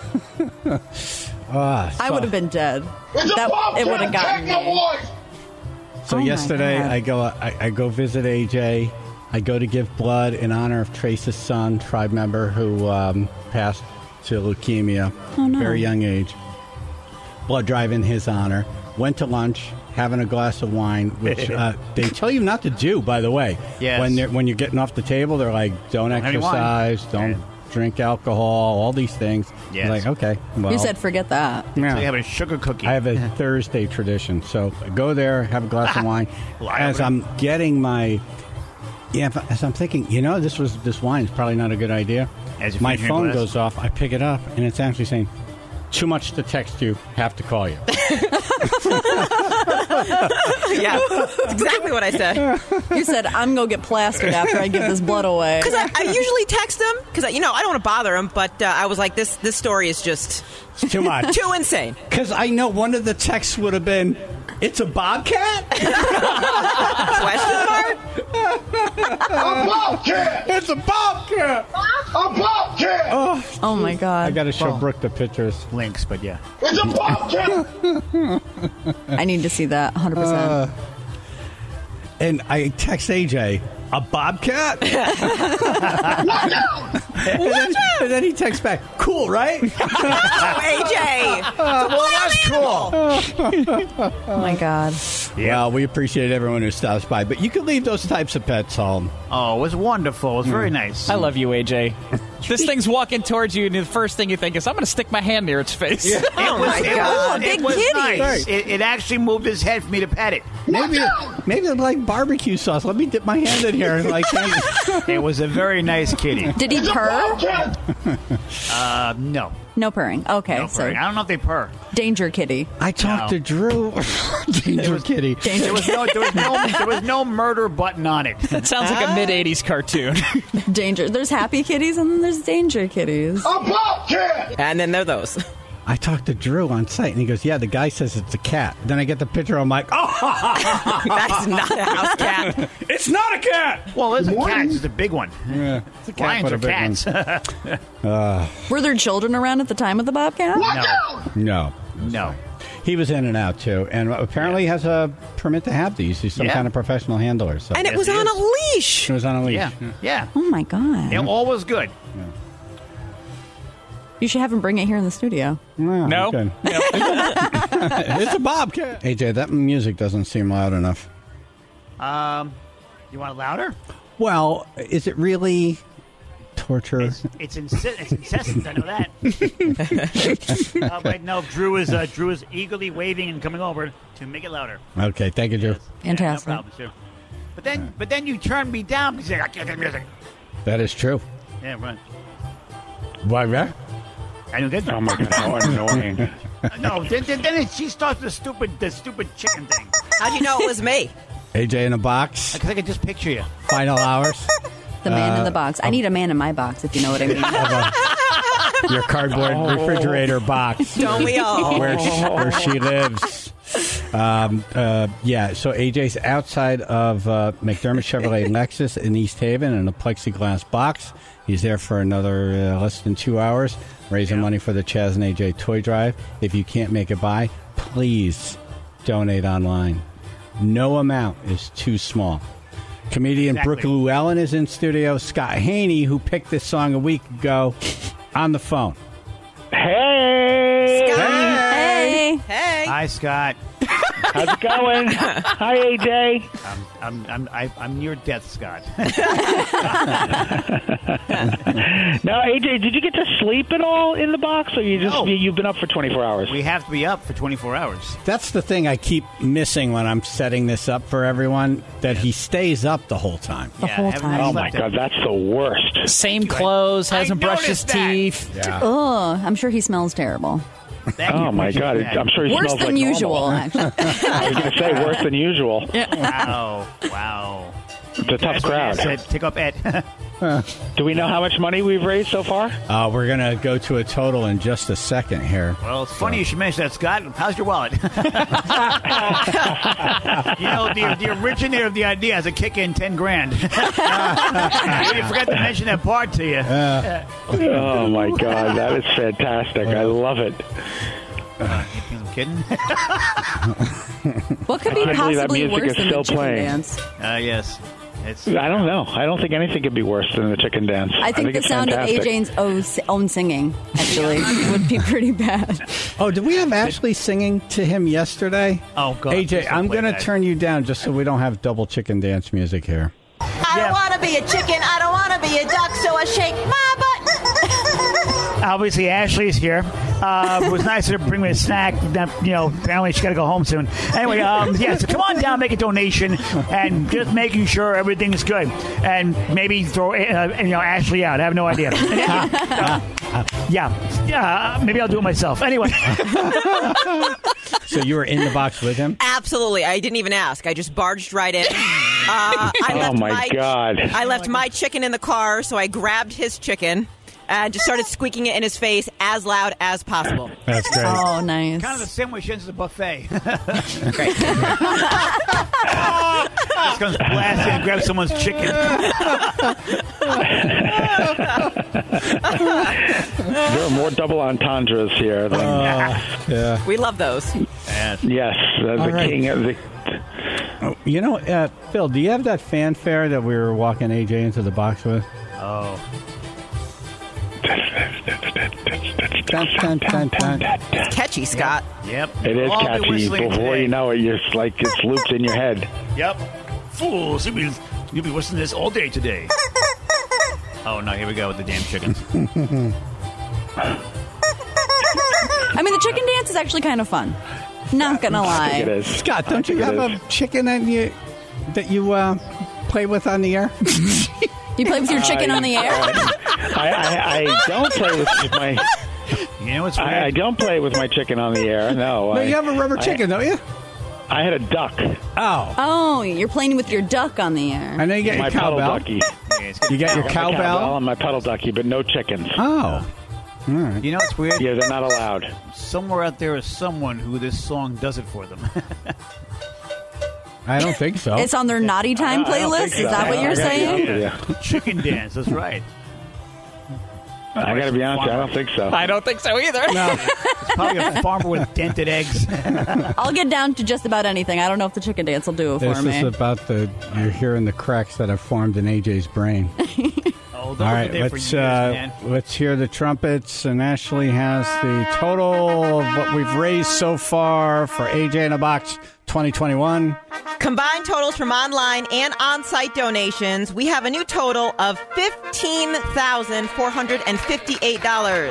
Ah, I so- would have been dead. It's a That, bobcat! it would have gotten Take the me. voice! So Oh my yesterday, God. I go I, I go visit A J. I go to give blood in honor of Trace's son, tribe member who um, passed to leukemia, Oh, no. very young age. Blood drive in his honor. Went to lunch, having a glass of wine, which uh, they tell you not to do, by the way. Yes. When they're, when you're getting off the table, they're like, don't have any wine. exercise, don't Yeah. drink alcohol, all these things. Yes. Like, okay, well, You said forget that. yeah. So you have a sugar cookie. I have a Thursday tradition. So I go there, have a glass of wine. Lie As over. I'm getting my, yeah, if- as I'm thinking, you know, this was this wine is probably not a good idea. As you My finish your phone glass? goes off. I pick it up, and it's actually saying, "Too much to text you. Have to call you." Yeah, that's exactly what I said. You said, I'm going to get plastered after I give this blood away. Because I, I usually text them because you know I don't want to bother them, but uh, I was like, this this story is just It's too much. too insane. Because I know one of the texts would have been, "It's a bobcat." Question mark? A bobcat! It's a bobcat. A bobcat! Oh, Oh my God. I got to show Well- Brooke the pictures. Links, but yeah. It's a bobcat! I need to see that one hundred percent. Uh, and I text A J, "A bobcat?" Watch out! and, then, and then he texts back, "Cool, right?" Oh, A J. Well, that's cool. Oh my God. Well, we appreciate everyone who stops by, but you can leave those types of pets home. Oh, it was wonderful. It was very nice. I love you, A J. This thing's walking towards you, and the first thing you think is, I'm going to stick my hand near its face. It Oh, was, my it God. was, it Big was kitty. nice. Right. It, it actually moved his head for me to pet it. Maybe, maybe it's like barbecue sauce. Let me dip my hand in here and like. It was a very nice kitty. Did he purr? Bobcat! Uh, no. No purring. Okay, No so purring. I don't know if they purr. danger kitty. I talked No. to Drew. Danger kitty. There was no, there was no, there was no murder button on it. That sounds like a mid eighties cartoon. Danger. There's happy kitties and then there's danger kitties. A bobcat! And then there are those. I talked to Drew on site, and he goes, "Yeah, the guy says it's a cat." Then I get the picture. I'm like, "Oh, That's not a house cat. it's not a cat." Well, it's a cat. It's a big one. Yeah, it's a cat, Lions but are a big cats. one. Were there children around at the time of the bobcat? Watch out! No, No. he was in and out too, and apparently has a permit to have these. He's some Yeah. kind of professional handler. So And it Yes, was he on is. a leash. it was on a leash. Yeah. Yeah. Oh my God. It all was good. You should have him bring it here in the studio. No, No. okay. It's a bobcat. A J, that music doesn't seem loud enough. Um, you want it louder? Well, is it really torture? It's it's, inci- it's incessant. I know that. uh, but no, Drew is uh, Drew is eagerly waving and coming over to make it louder. Okay, thank you, Drew. Fantastic. Yeah, no problem, sure. But then, but then you turn me down because you're like, I can't hear music. That is true. Yeah, right. Why, right? I know that. Oh my God, how annoying. No, then, then, then it, she starts the stupid the stupid chicken thing. How'd you know it was me? A J in a box. Because I can just picture you. Final hours. The man in Uh, the box. I need a man in my box, if you know what I mean. Your cardboard refrigerator box. Don't we all? Where she, where she lives. Um, uh, yeah, so A J's outside of uh, McDermott Chevrolet Lexus in East Haven in a plexiglass box. He's there for another uh, less than two hours, raising money for the Chaz and A J Toy Drive. If you can't make it by, please donate online. No amount is too small. Comedian Exactly. Brooke Llewellyn is in studio. Scott Haney, who picked this song a week ago, on the phone. Hey! Scott. Hey. Hey. Hi, Scott. How's it going? Hi, A J. I'm, I'm, I'm, I- I'm near death, Scott. Now, A J, did you get to sleep at all in the box, or you just No. you've been up for twenty-four hours? We have to be up for twenty-four hours. That's the thing I keep missing when I'm setting this up for everyone, that he stays up the whole time. The whole time. Oh my God, that's the worst. Same clothes, hasn't I brushed his noticed that. teeth. Yeah. Ugh, I'm sure he smells terrible. Thank Oh you. my God, Yeah. I'm sure he Worse smells than like usual, normal. actually. I was going to say worse than usual. Wow. Wow. It's a tough crowd. Said, take up Ed. Do we know how much money we've raised so far? Uh, we're going to go to a total in just a second here. Well, it's funny you should mention that, Scott. How's your wallet? You know, the, the originator of the idea has a kick in ten grand. You forgot to mention that part to you. Oh my God, that is fantastic. I love it. Uh, you think I'm kidding? What could I be can't believe that possibly music worse is than still the chicken playing. dance? Uh, yes. It's, I don't know. I don't think anything could be worse than the chicken dance. I think, the it's sound fantastic. of A J's own, own singing, actually, would be pretty bad. Oh, did we have Ashley singing to him yesterday? Oh, God. A J, please don't I'm play going to that. turn you down just so we don't have double chicken dance music here. I don't want to be a chicken. I don't want to be a duck, so I shake my butt. Obviously, Ashley's here. Uh, it was nice to bring me a snack. That, you know, apparently she's got to go home soon. Anyway, um, yeah, so come on down, make a donation, and just making sure everything's good. And maybe throw, uh, you know, Ashley out. I have no idea. Uh, yeah, yeah, maybe I'll do it myself. Anyway. So you were in the box with him? Absolutely. I didn't even ask. I just barged right in. Uh, I Oh, left my God. I left my chicken in the car, so I grabbed his chicken and just started squeaking it in his face as loud as possible. That's great. Oh, nice. Kind of the same way she ends the buffet. Great. Just comes blasting and grabs someone's chicken. There are more double entendres here than Uh, yeah. We love those. yes. The, the All right. king of the. Oh, you know, uh, Phil, do you have that fanfare that we were walking A J into the box with? Oh. Dun, dun, dun, dun. It's catchy, Scott. Yep. It is All be catchy. whistling Before today. you know it, you're like it's looped in your head. Yep. Fools, you'll be, you'll be listening to this all day today. Oh, no, here we go with the damn chickens. I mean, the chicken dance is actually kind of fun. Not gonna I think it lie. is. Scott, don't you I have think it a chicken that you that you uh, play with on the air? You play with your chicken I- on the air? I, I, I don't play with my. You know what's weird? I, I don't play with my chicken on the air. No. No, I, you have a rubber I- chicken, don't you? I had a duck. Oh, Oh, you're playing with your duck on the air. I know you got My your pedal cowbell. ducky. You got your My cowbell. and my pedal ducky, but no chickens. Oh, all right. You know what's weird? Yeah, they're not allowed. Somewhere out there is someone who this song does it for them. I don't think so. It's on their naughty time I don't playlist? think Is so. that what I you're gotta be honest saying? with you. Chicken dance, that's right. I got to be honest, I don't think so. I don't think so either. It's probably a farmer with dented eggs. I'll get down to just about anything. I don't know if the chicken dance will do it This for me. is about the you're hearing the cracks that have formed in A J's brain. Oh, those All are right, there for let's years, uh, man. let's hear the trumpets. And Ashley has the total of what we've raised so far for A J in a Box twenty twenty-one. Combined totals from online and on-site donations, we have a new total of fifteen thousand four hundred fifty-eight dollars.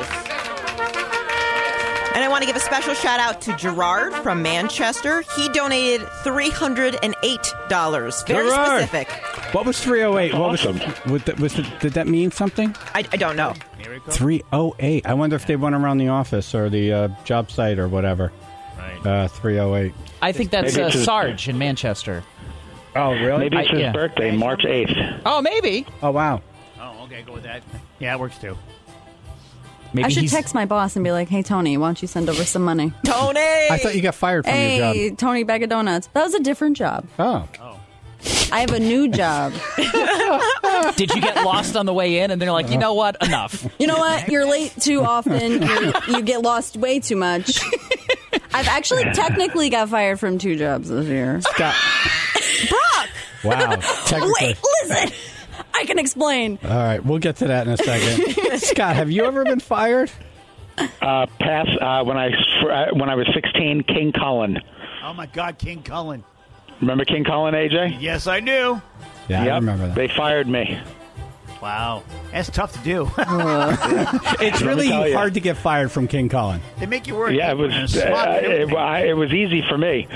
And I want to give a special shout out to Gerard from Manchester. He donated three hundred eight dollars. Very Gerard. specific. What was three oh eight? What Awesome. was, was, that, was it, did that mean something? I, I don't know. three oh eight. I wonder if they went around the office or the uh, job site or whatever. Right. Uh, three oh eight. I think that's Maybe uh, it's his- Sarge in Manchester. Oh, really? Maybe it's I- his yeah. birthday, March eighth. Oh, maybe. Oh, wow. Oh, okay, go with that. Yeah, it works too. Maybe I should he's, text my boss and be like, hey, Tony, why don't you send over some money? Tony! I thought you got fired from your Hey, job. Tony, bag of donuts. That was a different job. Oh. I have a new job. Did you get lost on the way in? And they're like, you know what? Enough. You know what? You're late too often. You're, you get lost way too much. I've actually technically got fired from two jobs this year. Scott. Brock! Wow. Technically. Wait, listen. I can explain. All right, we'll get to that in a second. Scott, have you ever been fired? Uh, pass uh, when I uh, when I was sixteen, King Cullen. Oh, my God, King Cullen. Remember King Cullen, A J? Yes, I do. Yeah, yep. I remember that. They fired me. Wow. That's tough to do. It's really tell you. hard to get fired from King Cullen. They make you work. Yeah, it was. Uh, it, it was easy for me.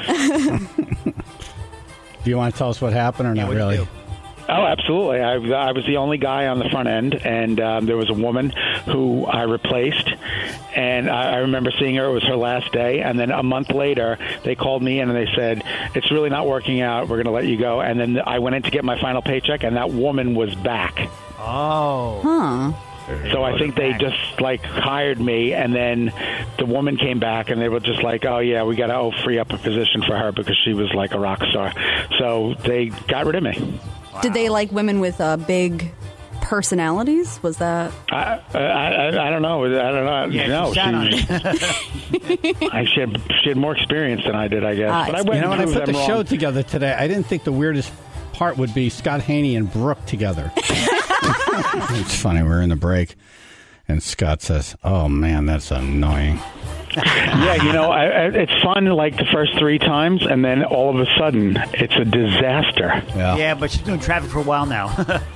Do you want to tell us what happened or Yeah, not what did you really? do? Oh, absolutely. I, I was the only guy on the front end, and um, there was a woman who I replaced, and I, I remember seeing her. It was her last day, and then a month later, they called me in and they said, it's really not working out. We're going to let you go. And then I went in to get my final paycheck, and that woman was back. Oh. Huh. So I think they just, like, hired me, and then the woman came back, and they were just like, oh, yeah, we got to oh, free up a position for her because she was, like, a rock star. So they got rid of me. Did they like women with uh, big personalities? Was that? I, I, I, I don't know. I don't know. Yeah, no, she sat on it. I, she, had, she had more experience than I did, I guess. Ah, but I went You know, when I and put proved the them show wrong. together today, I didn't think the weirdest part would be Scott Haney and Brooke together. It's funny. We're in the break, and Scott says, oh, man, that's annoying. Yeah, you know, I, I, it's fun like the first three times, and then all of a sudden, it's a disaster. Yeah. Yeah, but she's doing traffic for a while now.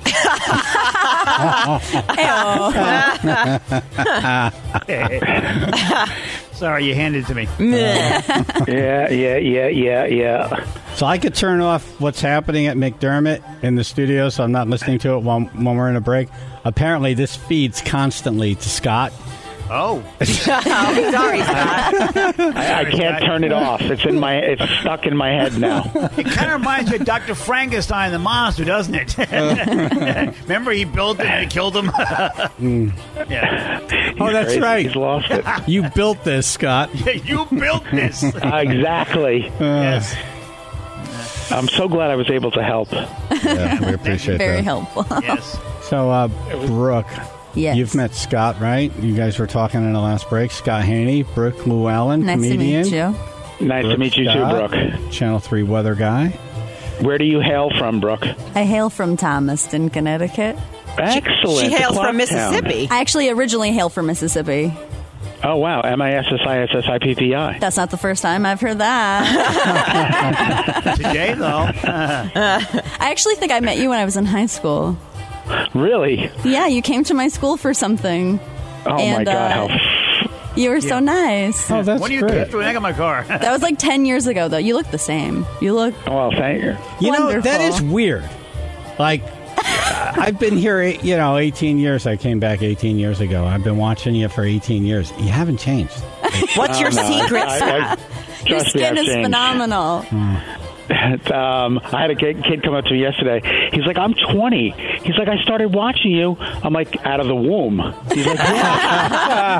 Sorry, you handed it to me. Yeah, yeah, yeah, yeah, yeah. So I could turn off what's happening at McDermott in the studio, so I'm not listening to it while, when we're in a break. Apparently, this feeds constantly to Scott. Oh. Sorry, Scott. I, I can't turn it off. It's in my. It's stuck in my head now. It kind of reminds me of Doctor Frankenstein, the monster, doesn't it? Remember, he built it and he killed him? Mm. Yeah. Oh, that's Crazy. right. He's lost it. You built this, Scott. You built this. Uh, exactly. Yes. I'm so glad I was able to help. Yeah, we appreciate Very that. helpful. Yes. So, uh, Brooke, Yes. you've met Scott, right? You guys were talking in the last break. Scott Haney, Brooke Llewellyn, Nice comedian. to meet you. Nice to Brooke meet you Scott, too, Brooke. Channel three weather guy. Where do you hail from, Brooke? I hail from Thomaston, Connecticut. Excellent. She hails The from Clarktown. Mississippi. I actually originally hail from Mississippi. Oh, wow. M I S S I S S I P P I. That's not the first time I've heard that. Today, though. I actually think I met you when I was in high school. Really? Yeah, you came to my school for something. Oh, and, my God. uh, How You were so nice. Oh, that's When are you great. through the neck of my car? That was like ten years ago, though. You look the same. You look Well, thank you. You know, that Wonderful. is weird. Like, I've been here, you know, eighteen years. I came back eighteen years ago. I've been watching you for eighteen years. You haven't changed. What's your Oh, no. secret, I- I- Scott? Your trust me, skin I've is changed. phenomenal. um, I had a kid, kid come up to me yesterday. He's like, I'm twenty. He's like, I started watching you. I'm like, out of the womb. He's like, yeah.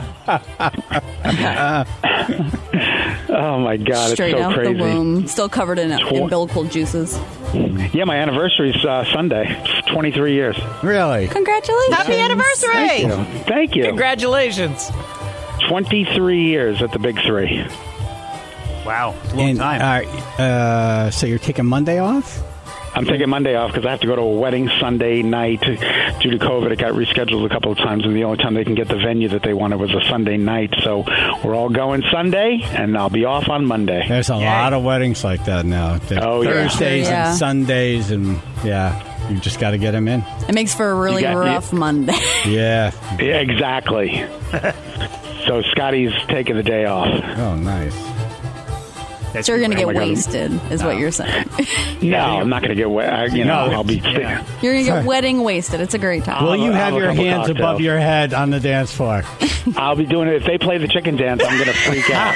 Oh, my God. Straight it's so out crazy. the womb. Still covered in Tw- umbilical juices. Yeah, my anniversary's uh, Sunday. twenty-three years. Really? Congratulations. Happy anniversary! Thank you. Thank you. Congratulations. twenty-three years at the Big Three. Wow. It's a long And, time. all right, uh, so you're taking Monday off? I'm taking Monday off because I have to go to a wedding Sunday night. Due to COVID, it got rescheduled a couple of times, and the only time they can get the venue that they wanted was a Sunday night. So we're all going Sunday, and I'll be off on Monday. There's a lot of weddings like that now. There's Oh, yeah. Thursdays Yeah. and Sundays, and yeah, you just got to get them in. It makes for a really You got- rough Monday. Yeah. Yeah, exactly. So Scotty's taking the day off. Oh, nice. So you're going to Oh get my God. wasted, is what you're saying. No, I'm not going to get wet. I, you know, No, I'll be. yeah. You're going to get wedding wasted. It's a great time. Will you have have a your couple hands cocktails. above your head on the dance floor? I'll be doing it if they play the chicken dance. I'm going to freak out.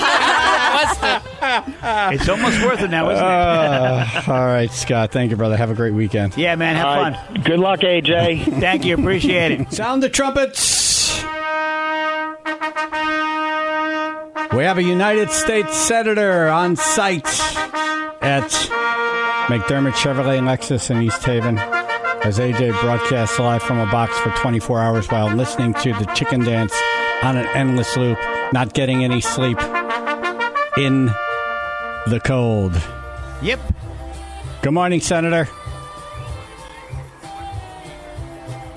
It's almost worth it now, isn't it? Uh, all right, Scott. Thank you, brother. Have a great weekend. Yeah, man. Have All fun. right. Good luck, A J. Thank you. Appreciate it. Sound the trumpets. We have a United States Senator on site at McDermott Chevrolet and Lexus in East Haven as A J broadcasts live from a box for twenty-four hours while listening to the chicken dance on an endless loop, not getting any sleep in the cold. Yep. Good morning, Senator.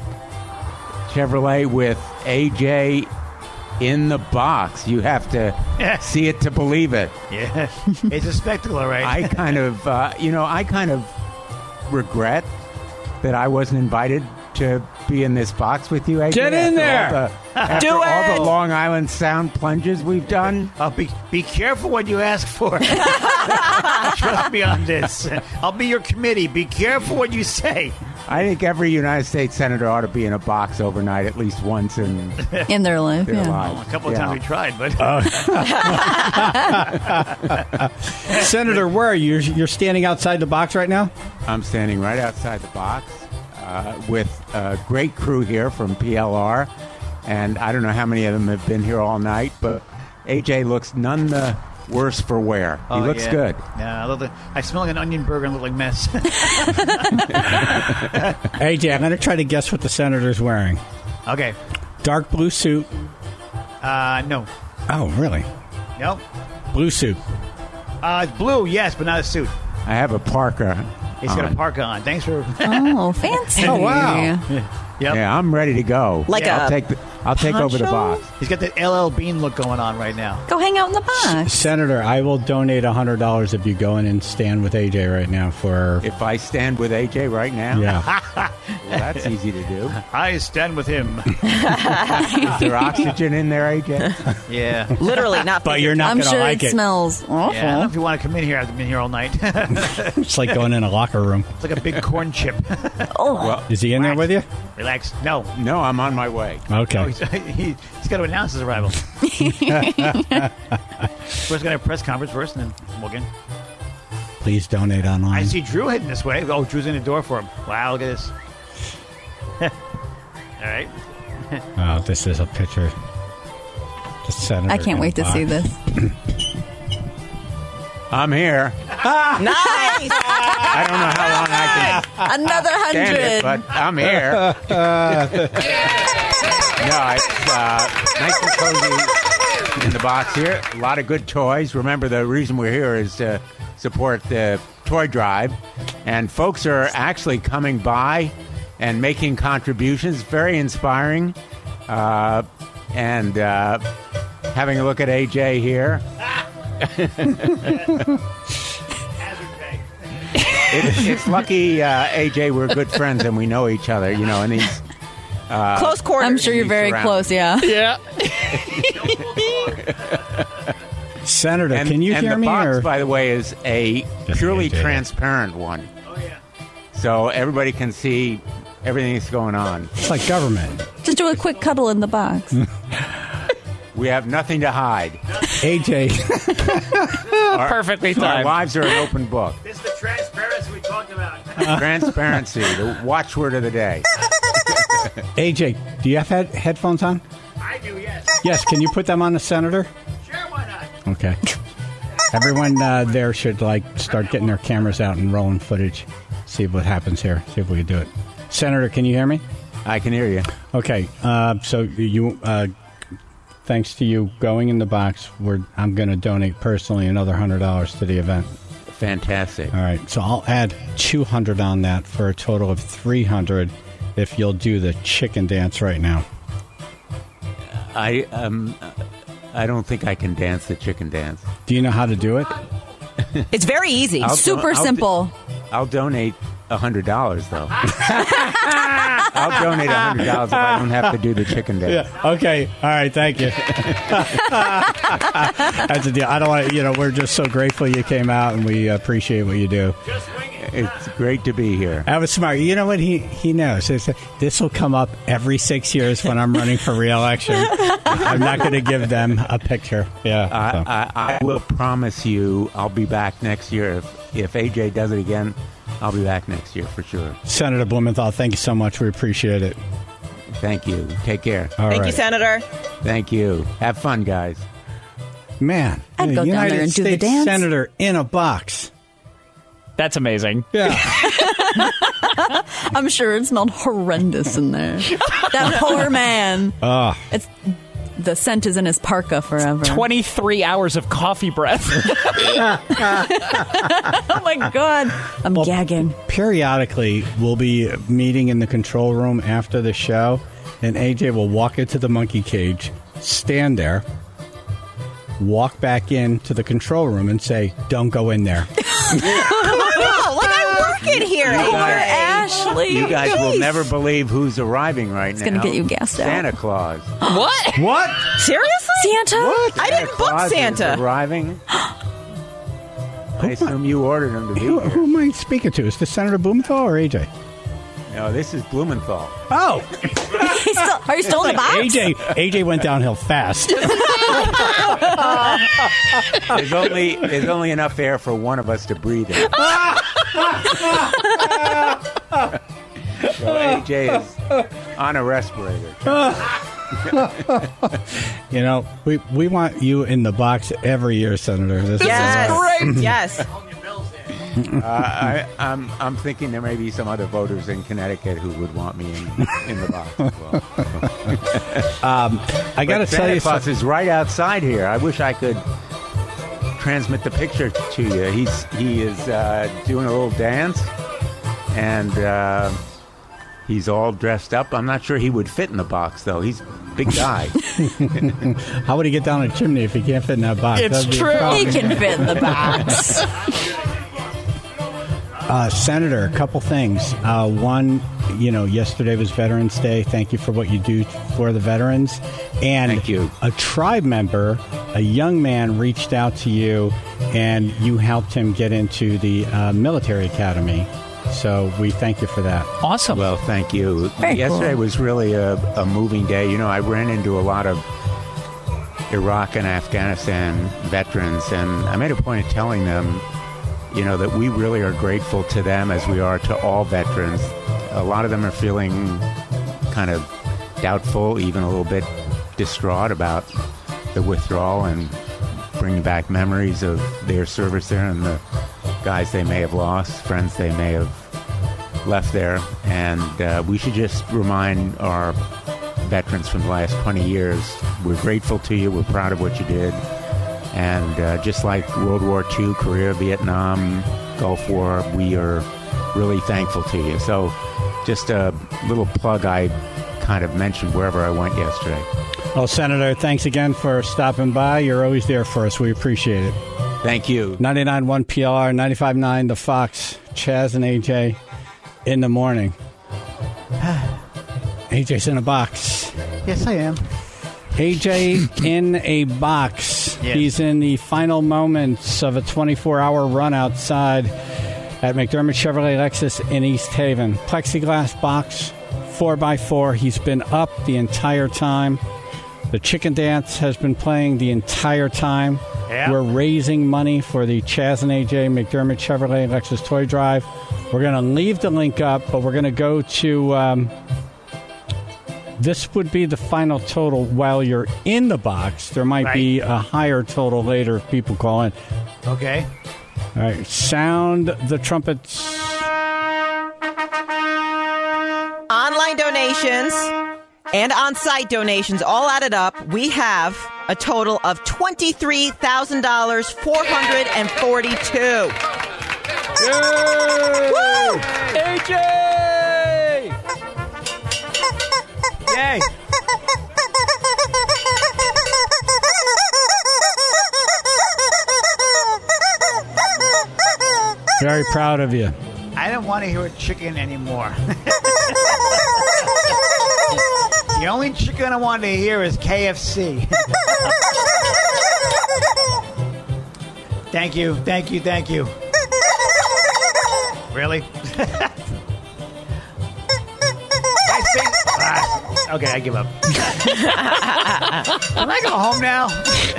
Chevrolet with A J in the box. You have to see it to believe it. Yeah, it's a spectacle, all right. I kind of, uh, you know, I kind of regret that I wasn't invited to be in this box with you, A J. Get in after there. All the, after Do all it. the Long Island Sound plunges we've done. Uh, be, be careful what you ask for. Trust me on this. I'll be your committee. Be careful what you say. I think every United States senator ought to be in a box overnight at least once in In their life, their yeah. lives. Well, a couple of Yeah. times we tried, but Senator, where are you? You're, you're standing outside the box right now? I'm standing right outside the box uh, with a great crew here from P L R, and I don't know how many of them have been here all night, but A J looks none the worse for wear. He Oh, looks yeah. good. Yeah, I, love the, I smell like an onion burger and look like mess. A J, I'm going to try to guess what the senator's wearing. Okay. Dark blue suit. Uh, no. Oh, really? Nope. Blue suit. Uh, it's blue, yes, but not a suit. I have a parka. He's got on. a parka on. Thanks for. Oh, fancy. Oh, wow. Yep. Yeah, I'm ready to go. Like yeah, a I'll take the, I'll take over the poncho? box. He's got that L L Bean look going on right now. Go hang out in the box. Senator, I will donate one hundred dollars if you go in and stand with A J right now for... If I stand with A J right now, Yeah. well, that's easy to do. I stand with him. Is there oxygen in there, A J? Yeah. literally not. But you're not I'm going to sure like it it. smells awful. Yeah, I don't know if you want to come in here. I've been here all night. It's It's like going in a locker room. like a big corn chip. Oh, Well, Is he in there with you? Relax. No. no, I'm on my way. No, Okay. he's, he, he's got to announce his arrival. First, got a press conference first, and then walk in. Please donate online. I see Drew heading this way. Oh, Drew's in the door for him. Wow, look at this. All right. Oh, this is a picture. The senator. I can't in wait the to see box. this. I'm here. Nice. I don't know how long I can Another stand it, hundred. but I'm here. No, it's uh, nice and cozy in the box here. A lot of good toys. Remember, the reason we're here is to support the toy drive. And folks are actually coming by and making contributions. Very inspiring. Uh, and uh, having a look at A J here. It's, it's lucky, uh, A J, we're good friends and we know each other, you know, and these... Uh, Close quarters. I'm sure you're very Around. close, yeah. Yeah. Senator, and, can you and hear the me? box, Or? by the way, is a Just purely A J. transparent one. Oh, yeah. So everybody can see everything that's going on. It's like government. Just do a quick cuddle in the box. We have nothing to hide. A J. Our, Perfectly Our timed. lives are an open book. This is the transparency we talked about. Transparency, the watchword of the day. A J, do you have head- headphones on? I do, yes. Yes, can you put them on the senator? Sure, why not? Okay. Everyone uh, there should like start getting their cameras out and rolling footage. See what happens here. See if we can do it. Senator, can you hear me? I can hear you. Okay. Uh, so you, uh, thanks to you going in the box, we're I'm going to donate personally another hundred dollars to the event. Fantastic. All right. So I'll add two hundred on that for a total of three hundred. If you'll do the chicken dance right now. I um, I don't think I can dance the chicken dance. Do you know how to do it? It's very easy. I'll Super I'll simple. I'll donate a hundred dollars though. I'll donate a hundred dollars if I don't have to do the chicken dance. Yeah. Okay. All right. Thank you. That's a deal. I don't want to, you know, we're just so grateful you came out and we appreciate what you do. It's great to be here. That was smart. You know what? He he knows. This will come up every six years when I'm running for re-election. I'm not going to give them a picture. Yeah. I, so. I, I will promise you I'll be back next year. If, if A J does it again, I'll be back next year for sure. Senator Blumenthal, thank you so much. We appreciate it. Thank you. Take care. All Thank right. you, Senator. Thank you. Have fun, guys. Man, I'd the go down United there and do the States dance. Senator in a box. That's amazing. Yeah. I'm sure it smelled horrendous in there. That poor man. Oh. It's the scent is in his parka forever. twenty-three hours of coffee breath. Oh my God. I'm Well, gagging. Periodically, we'll be meeting in the control room after the show, and A J will walk into the monkey cage, stand there, walk back into the control room and say, "Don't go in there." Oh, like I work in here. You Poor guys- Ashley. You guys will Jeez. never believe who's arriving right It's now. gonna get you gassed out. Santa Claus. What? What? Seriously? Santa? What? I didn't book Claus is Santa. arriving. I assume you ordered him to be Who, here. who am I speaking to? Is this Senator Blumenthal or A J? No, this is Blumenthal. Oh, He's still, are you still in the box? A J. A J went downhill fast. There's only there's only enough air for one of us to breathe in. So A J is on a respirator. You know, we we want you in the box every year, Senator. This Yes. is Great. Yes. Uh, I, I'm I'm thinking there may be some other voters in Connecticut who would want me in, in the box as well. um, I got to But tell Santa you Claus something. is right outside here. I wish I could transmit the picture to you. He's he is uh, doing a little dance, and uh, he's all dressed up. I'm not sure he would fit in the box though. He's a big guy. How would he get down a chimney if he can't fit in that box? It's That'd be a true. problem. He can fit in the box. Uh, Senator, a couple things. Uh, one, you know, yesterday was Veterans Day. Thank you for what you do for the veterans. And Thank you. A tribe member, a young man, reached out to you, and you helped him get into the uh, military academy. So we thank you for that. Awesome. Well, thank you. Very Yesterday cool. was really a, a moving day. You know, I ran into a lot of Iraq and Afghanistan veterans, and I made a point of telling them, you know, that we really are grateful to them as we are to all veterans. A lot of them are feeling kind of doubtful, even a little bit distraught about the withdrawal and bringing back memories of their service there and the guys they may have lost, friends they may have left there. And uh, we should just remind our veterans from the last twenty years, we're grateful to you, we're proud of what you did. And uh, just like World War Two, Korea, Vietnam, Gulf War, we are really thankful to you. So just a little plug I kind of mentioned wherever I went yesterday. Well, Senator, thanks again for stopping by. You're always there for us. We appreciate it. Thank you. ninety-nine point one P L R, ninety-five point nine The Fox, Chaz and A J in the morning. A J's in a box. Yes, I am. A J in a box. Yes. He's in the final moments of a twenty-four hour run outside at McDermott Chevrolet Lexus in East Haven. Plexiglass box, four by four. He's been up the entire time. The chicken dance has been playing the entire time. Yeah. We're raising money for the Chaz and A J McDermott Chevrolet Lexus Toy Drive. We're going to leave the link up, but we're going to go to... Um, this would be the final total while you're in the box. There might Right. be a higher total later if people call in. Okay. All right, sound the trumpets. Online donations and on-site donations all added up, we have a total of twenty-three thousand dollars and four hundred forty-two dollars. Woo! A J! Yay. Very proud of you. I don't want to hear a chicken anymore. The only chicken I want to hear is K F C. Thank you, thank you, thank you. Really? I think. Ah, okay, I give up. Can I go home now?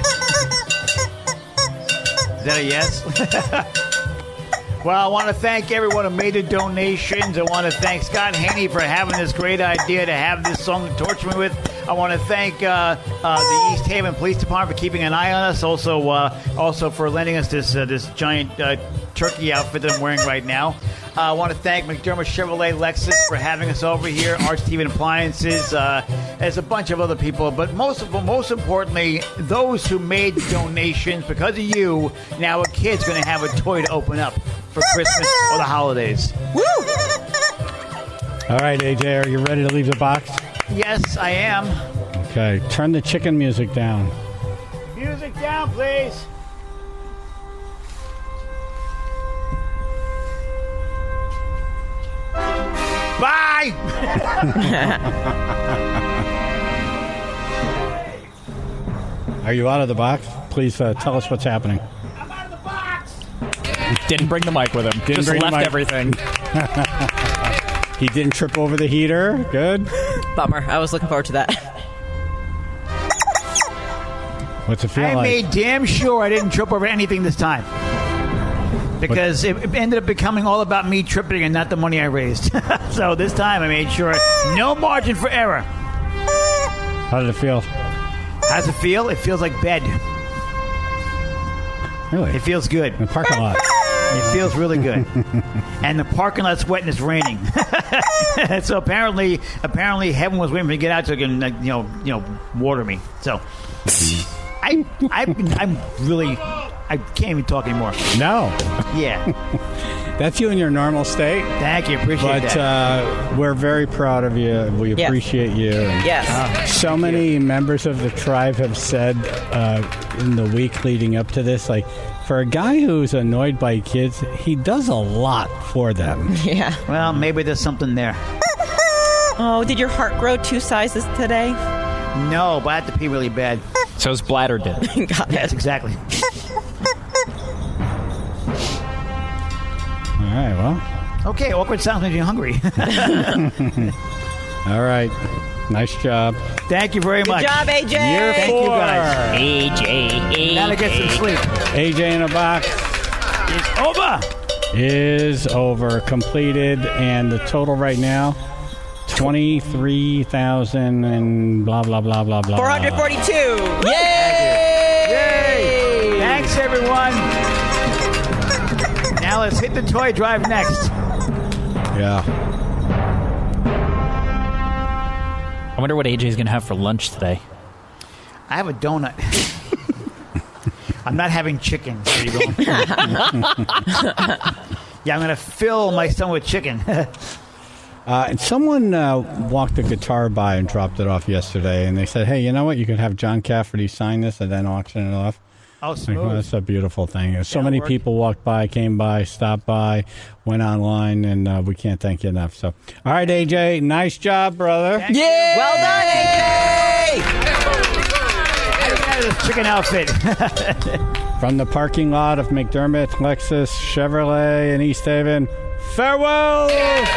Is that a yes? Well, I want to thank everyone who made the donations. I want to thank Scott Haney for having this great idea to have this song to torture me with. I want to thank uh, uh, the East Haven Police Department for keeping an eye on us. Also, uh, also for lending us this uh, this giant uh, turkey outfit that I'm wearing right now. Uh, I want to thank McDermott Chevrolet Lexus for having us over here. Arch T V and Appliances. Uh, there's a bunch of other people, but most of most importantly, those who made donations. Because of you, now a kid's going to have a toy to open up for Christmas or the holidays. Woo! All right, A J, are you ready to leave the box? Yes, I am. Okay, turn the chicken music down. Music down, down, please. Bye. Are you out of the box? Please uh, tell us what's happening. Didn't bring the mic with him. Didn't Just bring the left mic. everything. He didn't trip over the heater. Good. Bummer. I was looking forward to that. What's it feel I like? made damn sure I didn't trip over anything this time. Because it, it ended up becoming all about me tripping and not the money I raised. So this time I made sure no margin for error. How did it feel? How does it feel? It feels like bed. Really? It feels good. In the parking lot. It feels really good. And the parking lot's wet and it's raining. So apparently, apparently heaven was waiting for me to get out so it can, uh, you know, you know, water me. So I, I, I'm really, I can't even talk anymore. No. Yeah. That's you in your normal state. Thank you. Appreciate but, that. uh, we're very proud of you. We Yes. appreciate you. And Yes. Uh, so many members of the tribe have said uh, in the week leading up to this, like, for a guy who's annoyed by kids, he does a lot for them. Yeah. Well, maybe there's something there. Oh, did your heart grow two sizes today? No, but I had to pee really bad. So his bladder did. Got Yes, it. exactly. All right, well. Okay, awkward sounds makes you hungry. All right. Nice job. Thank you very Good much. job, A J. Year Thank four. you guys. A J, A Gotta get some sleep. A J in a box It's over. is over, completed, and the total right now, twenty-three thousand and blah, blah, blah, blah, blah. four hundred forty-two. Yay! Yay! Thanks, everyone. Now let's hit the toy drive next. Yeah. I wonder what A J's going to have for lunch today. I have a donut. I'm not having chicken. There you go. Yeah, I'm going to fill my stomach with chicken. Uh, and someone uh, walked a guitar by and dropped it off yesterday, and they said, hey, you know what? You could have John Cafferty sign this and then auction it off. Oh, Like, smooth. well, that's a beautiful thing. So That'll many work. people walked by, came by, stopped by, went online, and uh, we can't thank you enough. So, all right, A J, nice job, brother. Thank Yeah! Well done, A J! I just got this chicken outfit. From the parking lot of McDermott, Lexus, Chevrolet in East Haven, farewell!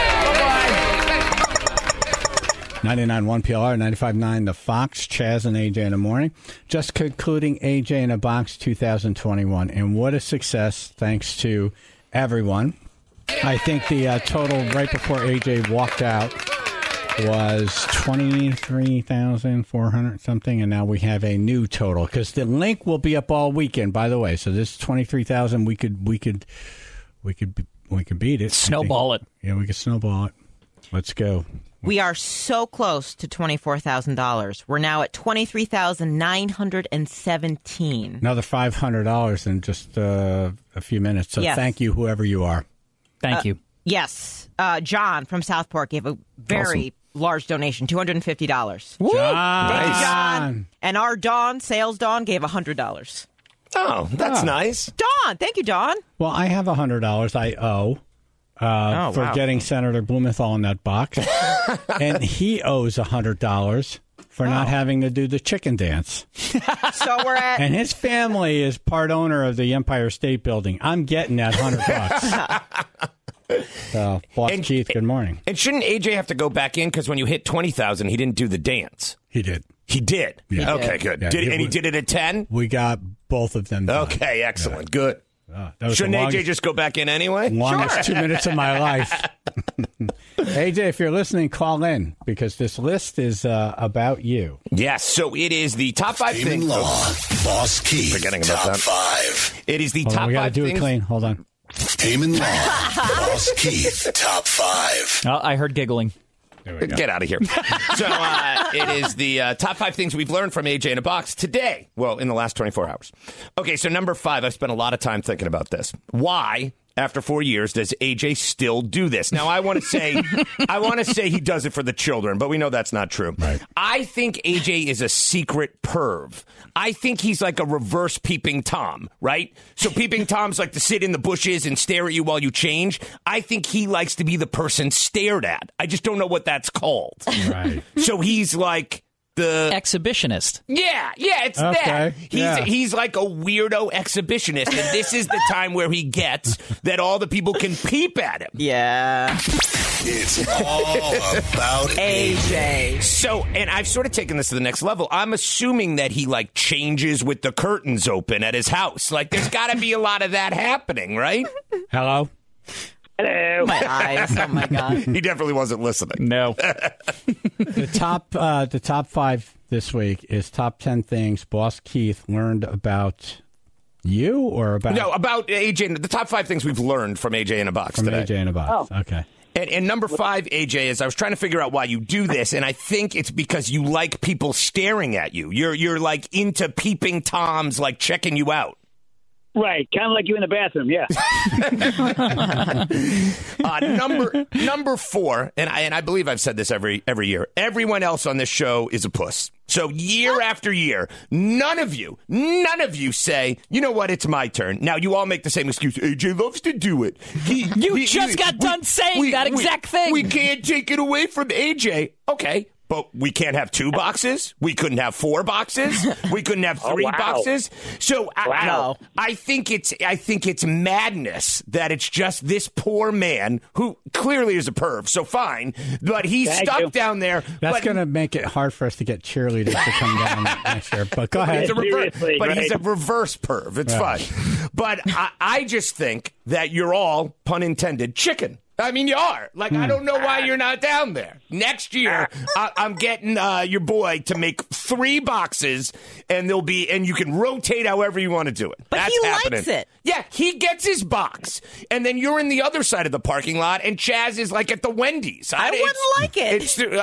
ninety-nine point one P L R, ninety-five point nine The Fox, Chaz and A J in the morning. Just concluding A J in a Box two thousand twenty-one. And what a success, thanks to everyone. I think the uh, total right before A J walked out was twenty-three thousand four hundred something, and now we have a new total because the link will be up all weekend, by the way. So this twenty-three thousand, we could, we could, we could, we could beat it. Snowball it. Yeah, we could snowball it. Let's go. We are so close to twenty-four thousand dollars. We're now at twenty-three thousand nine hundred seventeen dollars. Another five hundred dollars in just uh, a few minutes. So Yes. thank you, whoever you are. Thank Uh, you. Yes. Uh, John from Southport gave a very large donation, two hundred fifty dollars. John. Thank you, Nice. John. And our Dawn, Sales Dawn, gave one hundred dollars. Oh, that's Ah. nice. Dawn, thank you, Dawn. Well, I have one hundred dollars I owe uh, Oh, for wow. getting Senator Blumenthal in that box. And he owes one hundred dollars for not having to do the chicken dance. So we're at... And his family is part owner of the Empire State Building. I'm getting that one hundred bucks. So, Boss And- Keith, good morning. And shouldn't A J have to go back in because when you hit twenty thousand, he didn't do the dance? He did. He did. Yeah. Okay, good. Yeah, did, it and he was- did it at ten. We got both of them done. Okay, excellent. Good. Uh, that was Shouldn't the A J longest- just go back in anyway? Longest Sure. two minutes of my life. A J, if you're listening, call in because this list is uh, about you. Yes, so it is the top five Fame things. and Law, Boss Keith, Forgetting about top that. five. It is the Hold on, top we got to five do things. it clean. Hold on. Fame and Law, Boss Keith, top five. Oh, I heard giggling. Get out of here. So uh, it is the uh, top five things we've learned from A J in a Box today. Well, in the last twenty-four hours. Okay, so number five, I've spent a lot of time thinking about this. Why after four years, does A J still do this? Now, I want to say, I want to say he does it for the children, but we know that's not true. Right. I think A J is a secret perv. I think he's like a reverse peeping Tom, right? So peeping Toms like to sit in the bushes and stare at you while you change. I think he likes to be the person stared at. I just don't know what that's called. Right. So he's like the exhibitionist. Yeah, yeah, it's Okay, that. He's yeah. he's like a weirdo exhibitionist, and this is the time where he gets that all the people can peep at him. Yeah. It's all about A J. So, and I've sort of taken this to the next level. I'm assuming that he like changes with the curtains open at his house. Like, there's got to be a lot of that happening, right? Hello? Hello. My eyes. Oh, my God. He definitely wasn't listening. No. The top, uh, the top five this week is top ten things Boss Keith learned about you or about No, about A J. The top five things we've learned from A J in a Box from today. A J in a box. Okay. And, and number five, A J, is I was trying to figure out why you do this, and I think it's because you like people staring at you. You're you're like into peeping Toms, like checking you out. Right, kind of like you in the bathroom, yeah. uh, number number four, and I and I believe I've said this every every year. Everyone else on this show is a puss. So year after year, none of you, none of you say, you know what, it's my turn. Now you all make the same excuse. A J loves to do it. He, You he- just he- got done saying that exact thing. We can't take it away from A J. Okay. But we can't have two boxes. We couldn't have four boxes. We couldn't have Oh, three wow. boxes. So I, Wow. I, I think it's I think it's madness that it's just this poor man who clearly is a perv. So fine, but he's Thank stuck you. down there. That's but going to make it hard for us to get cheerleaders to come down next year. But go ahead. He's a reverse, Seriously, but he's a right. reverse perv. It's Right. fine. But I, I just think that you're all, pun intended, chicken. I mean, you are. Like, I don't know why you're not down there. Next year, I, I'm getting uh, your boy to make three boxes, and there'll be, and you can rotate however you want to do it. But That's he happening. likes it. Yeah, he gets his box, and then you're in the other side of the parking lot, and Chaz is like at the Wendy's. I wouldn't like it. It's uh,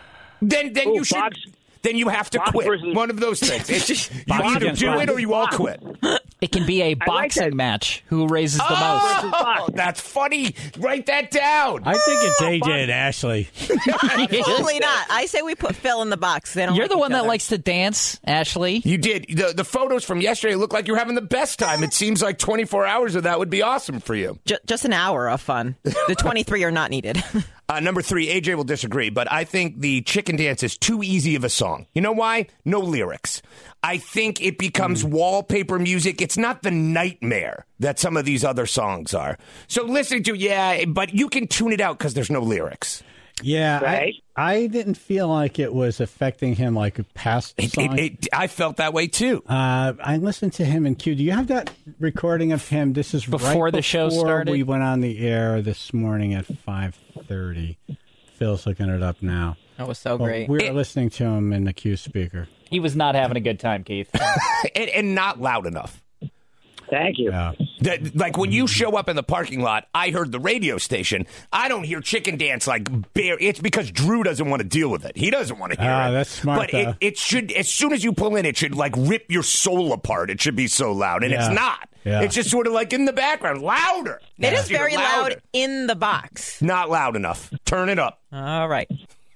then then Ooh, you should. box- Then you have to box quit. versus- One of those things. It's just, you Box either against do box. it or you all quit. It can be a boxing that. match. Who raises the most? Oh, that's funny. Write that down. I think it's A J and Ashley. Absolutely not. I say we put Phil in the box. They don't You're like the each one that other. likes to dance, Ashley. You did. The, the photos from yesterday look like you're having the best time. It seems like twenty-four hours of that would be awesome for you. Ju- just an hour of fun. The twenty-three are not needed. Uh, number three, A J will disagree, but I think the chicken dance is too easy of a song. You know why? No lyrics. I think it becomes wallpaper music. It's not the nightmare that some of these other songs are. So listening to, yeah, but you can tune it out because there's no lyrics. Yeah, Right. I, I didn't feel like it was affecting him like past It, songs. it, it, I felt that way too. Uh, I listened to him in Q. Do you have that recording of him? This is Before right the show before started? We went on the air this morning at five thirty. Phil's looking it up now. That was so Well, great. we were listening to him in the Q speaker. He was not having a good time, Keith. and, and not loud enough. Thank you. Yeah. That, like when you show up in the parking lot, I heard the radio station. I don't hear chicken dance like bare. It's because Drew doesn't want to deal with it. He doesn't want to hear Ah, it. that's smart, But though. it, it should, as soon as you pull in, it should like rip your soul apart. It should be so loud, and Yeah. it's not. Yeah. It's just sort of like in the background, louder. It is You're very louder. loud in the box. Not loud enough. Turn it up. All right.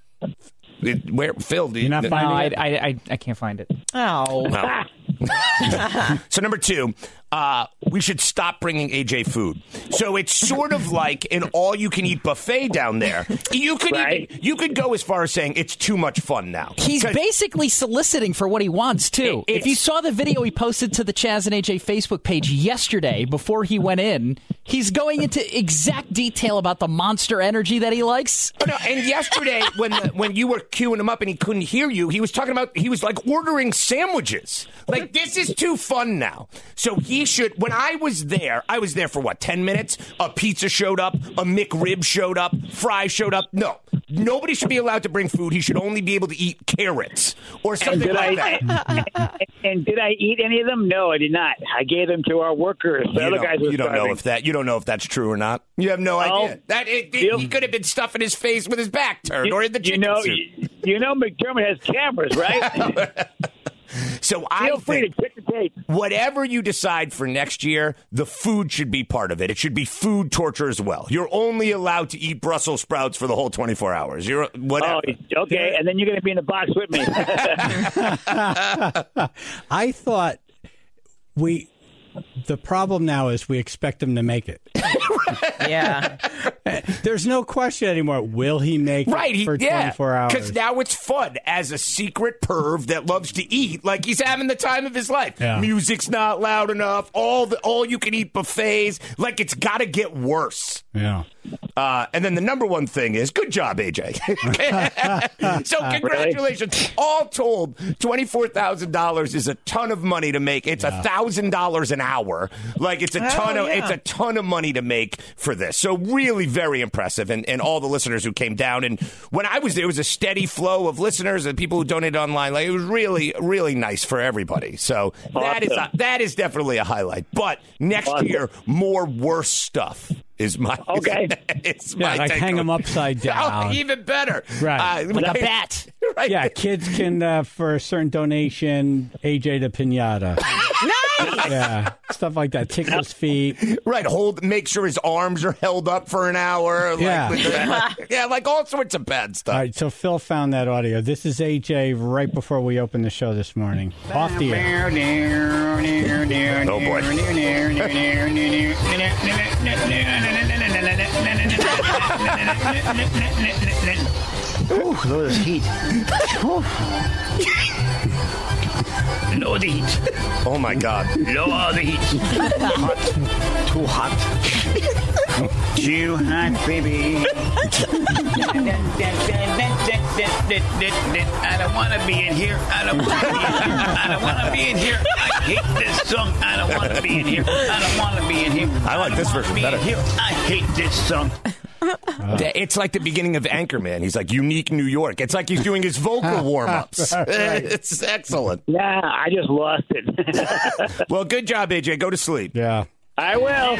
It, where Phil? Do you, You're not No, finding I, it? I, I, I can't find it. Oh. No. So number two, uh, we should stop bringing A J food. So it's sort of like an all-you-can-eat buffet down there. You could Right. even, you could go as far as saying it's too much fun now. He's 'Cause- basically soliciting for what he wants, too. It- if you it's- saw the video he posted to the Chaz and A J Facebook page yesterday before he went in, he's going into exact detail about the monster energy that he likes. Oh, no, and yesterday when the, when you were queuing him up and he couldn't hear you, he was talking about he was like ordering sandwiches. Like this is too fun now. So he should. When I was there, I was there for what ten minutes. A pizza showed up, a McRib showed up, fries showed up. No, nobody should be allowed to bring food. He should only be able to eat carrots or And something did, like I, that. and did I eat any of them? No, I did not. I gave them to our workers. The You other don't, guys were you don't know starving. if that you don't know if that's true or not. You have no Well, idea. That it, it- feel- he could have been stuffing his face with his back turned, You, or in the you chicken know, suit. you, you know, McDermott has cameras, right? So I Feel free think, to pick the tape. Whatever you decide for next year, the food should be part of it. It should be food torture as well. You're only allowed to eat Brussels sprouts for the whole twenty-four hours. You're whatever. Oh, okay, and then you're going to be in the box with me. I thought we. The problem now is we expect him to make it. Yeah. There's no question anymore. Will he make right, it he, for yeah, twenty-four hours? Because now it's fun as a secret perv that loves to eat, like he's having the time of his life. Yeah. Music's not loud enough. All the all you can eat buffets. Like it's got to get worse. Yeah. Uh, and then the number one thing is, good job, A J. So congratulations. Really? All told, twenty-four thousand dollars is a ton of money to make. It's a Yeah. thousand dollars an hour. Like it's a Oh, ton of yeah. it's a ton of money to make for this. So really very impressive. And, and all the listeners who came down. And when I was there, it was a steady flow of listeners and people who donated online. Like it was really, really nice for everybody. So that is a, that is definitely a highlight. But next Awesome. year, more worse stuff. Is my Okay. it's Yeah, my like take hang on- them upside down. Oh, even better. Right. Uh, Like a bat. Right. Yeah, kids can, uh, for a certain donation, A J to pinata. Nice. Yeah, stuff like that. Tickle his feet. Right. Hold. Make sure his arms are held up for an hour. Like, Yeah. with the- like- yeah. Like all sorts of bad stuff. All right, so Phil found that audio. This is A J right before we opened the show this morning. Off the air. Oh boy. Ooh, look at this heat. Lower the heat. Oh my God. Lower the heat. Hot. Too hot. Too hot, baby. I don't want to be in here. I don't want to be in here. I don't want to be in here. I hate this song. I don't want to be in here. I don't want to be in here. I like this version better. Here. I hate this song. It's like the beginning of Anchorman. He's like unique New York. It's like he's doing his vocal warm ups. It's excellent. Yeah, I just lost it. Well, good job, A J. Go to sleep. Yeah. I will.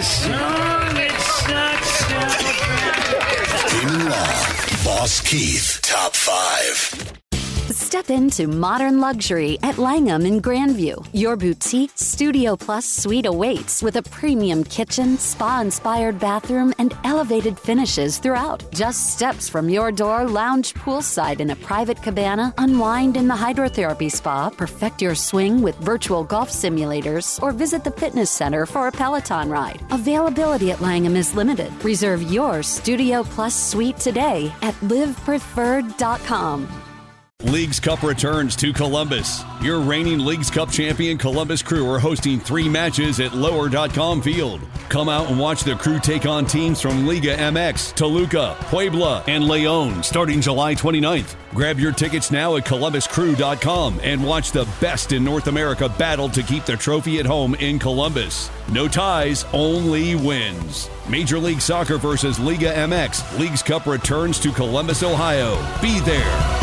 Damon Long, Boss Keith, top five. Step into modern luxury at Langham in Grandview. Your boutique Studio Plus suite awaits with a premium kitchen, spa-inspired bathroom, and elevated finishes throughout. Just steps from your door, lounge poolside in a private cabana, unwind in the hydrotherapy spa, perfect your swing with virtual golf simulators, or visit the fitness center for a Peloton ride. Availability at Langham is limited. Reserve your Studio Plus suite today at live preferred dot com. Leagues Cup returns to Columbus. Your reigning Leagues Cup champion Columbus Crew are hosting three matches at lower dot com field. Come out and watch the Crew take on teams from Liga M X, Toluca, Puebla, and Leon starting July twenty-ninth. Grab your tickets now at columbus crew dot com and watch the best in North America battle to keep the trophy at home in Columbus. No ties, only wins. Major League Soccer versus Liga M X. Leagues Cup returns to Columbus, Ohio. Be there.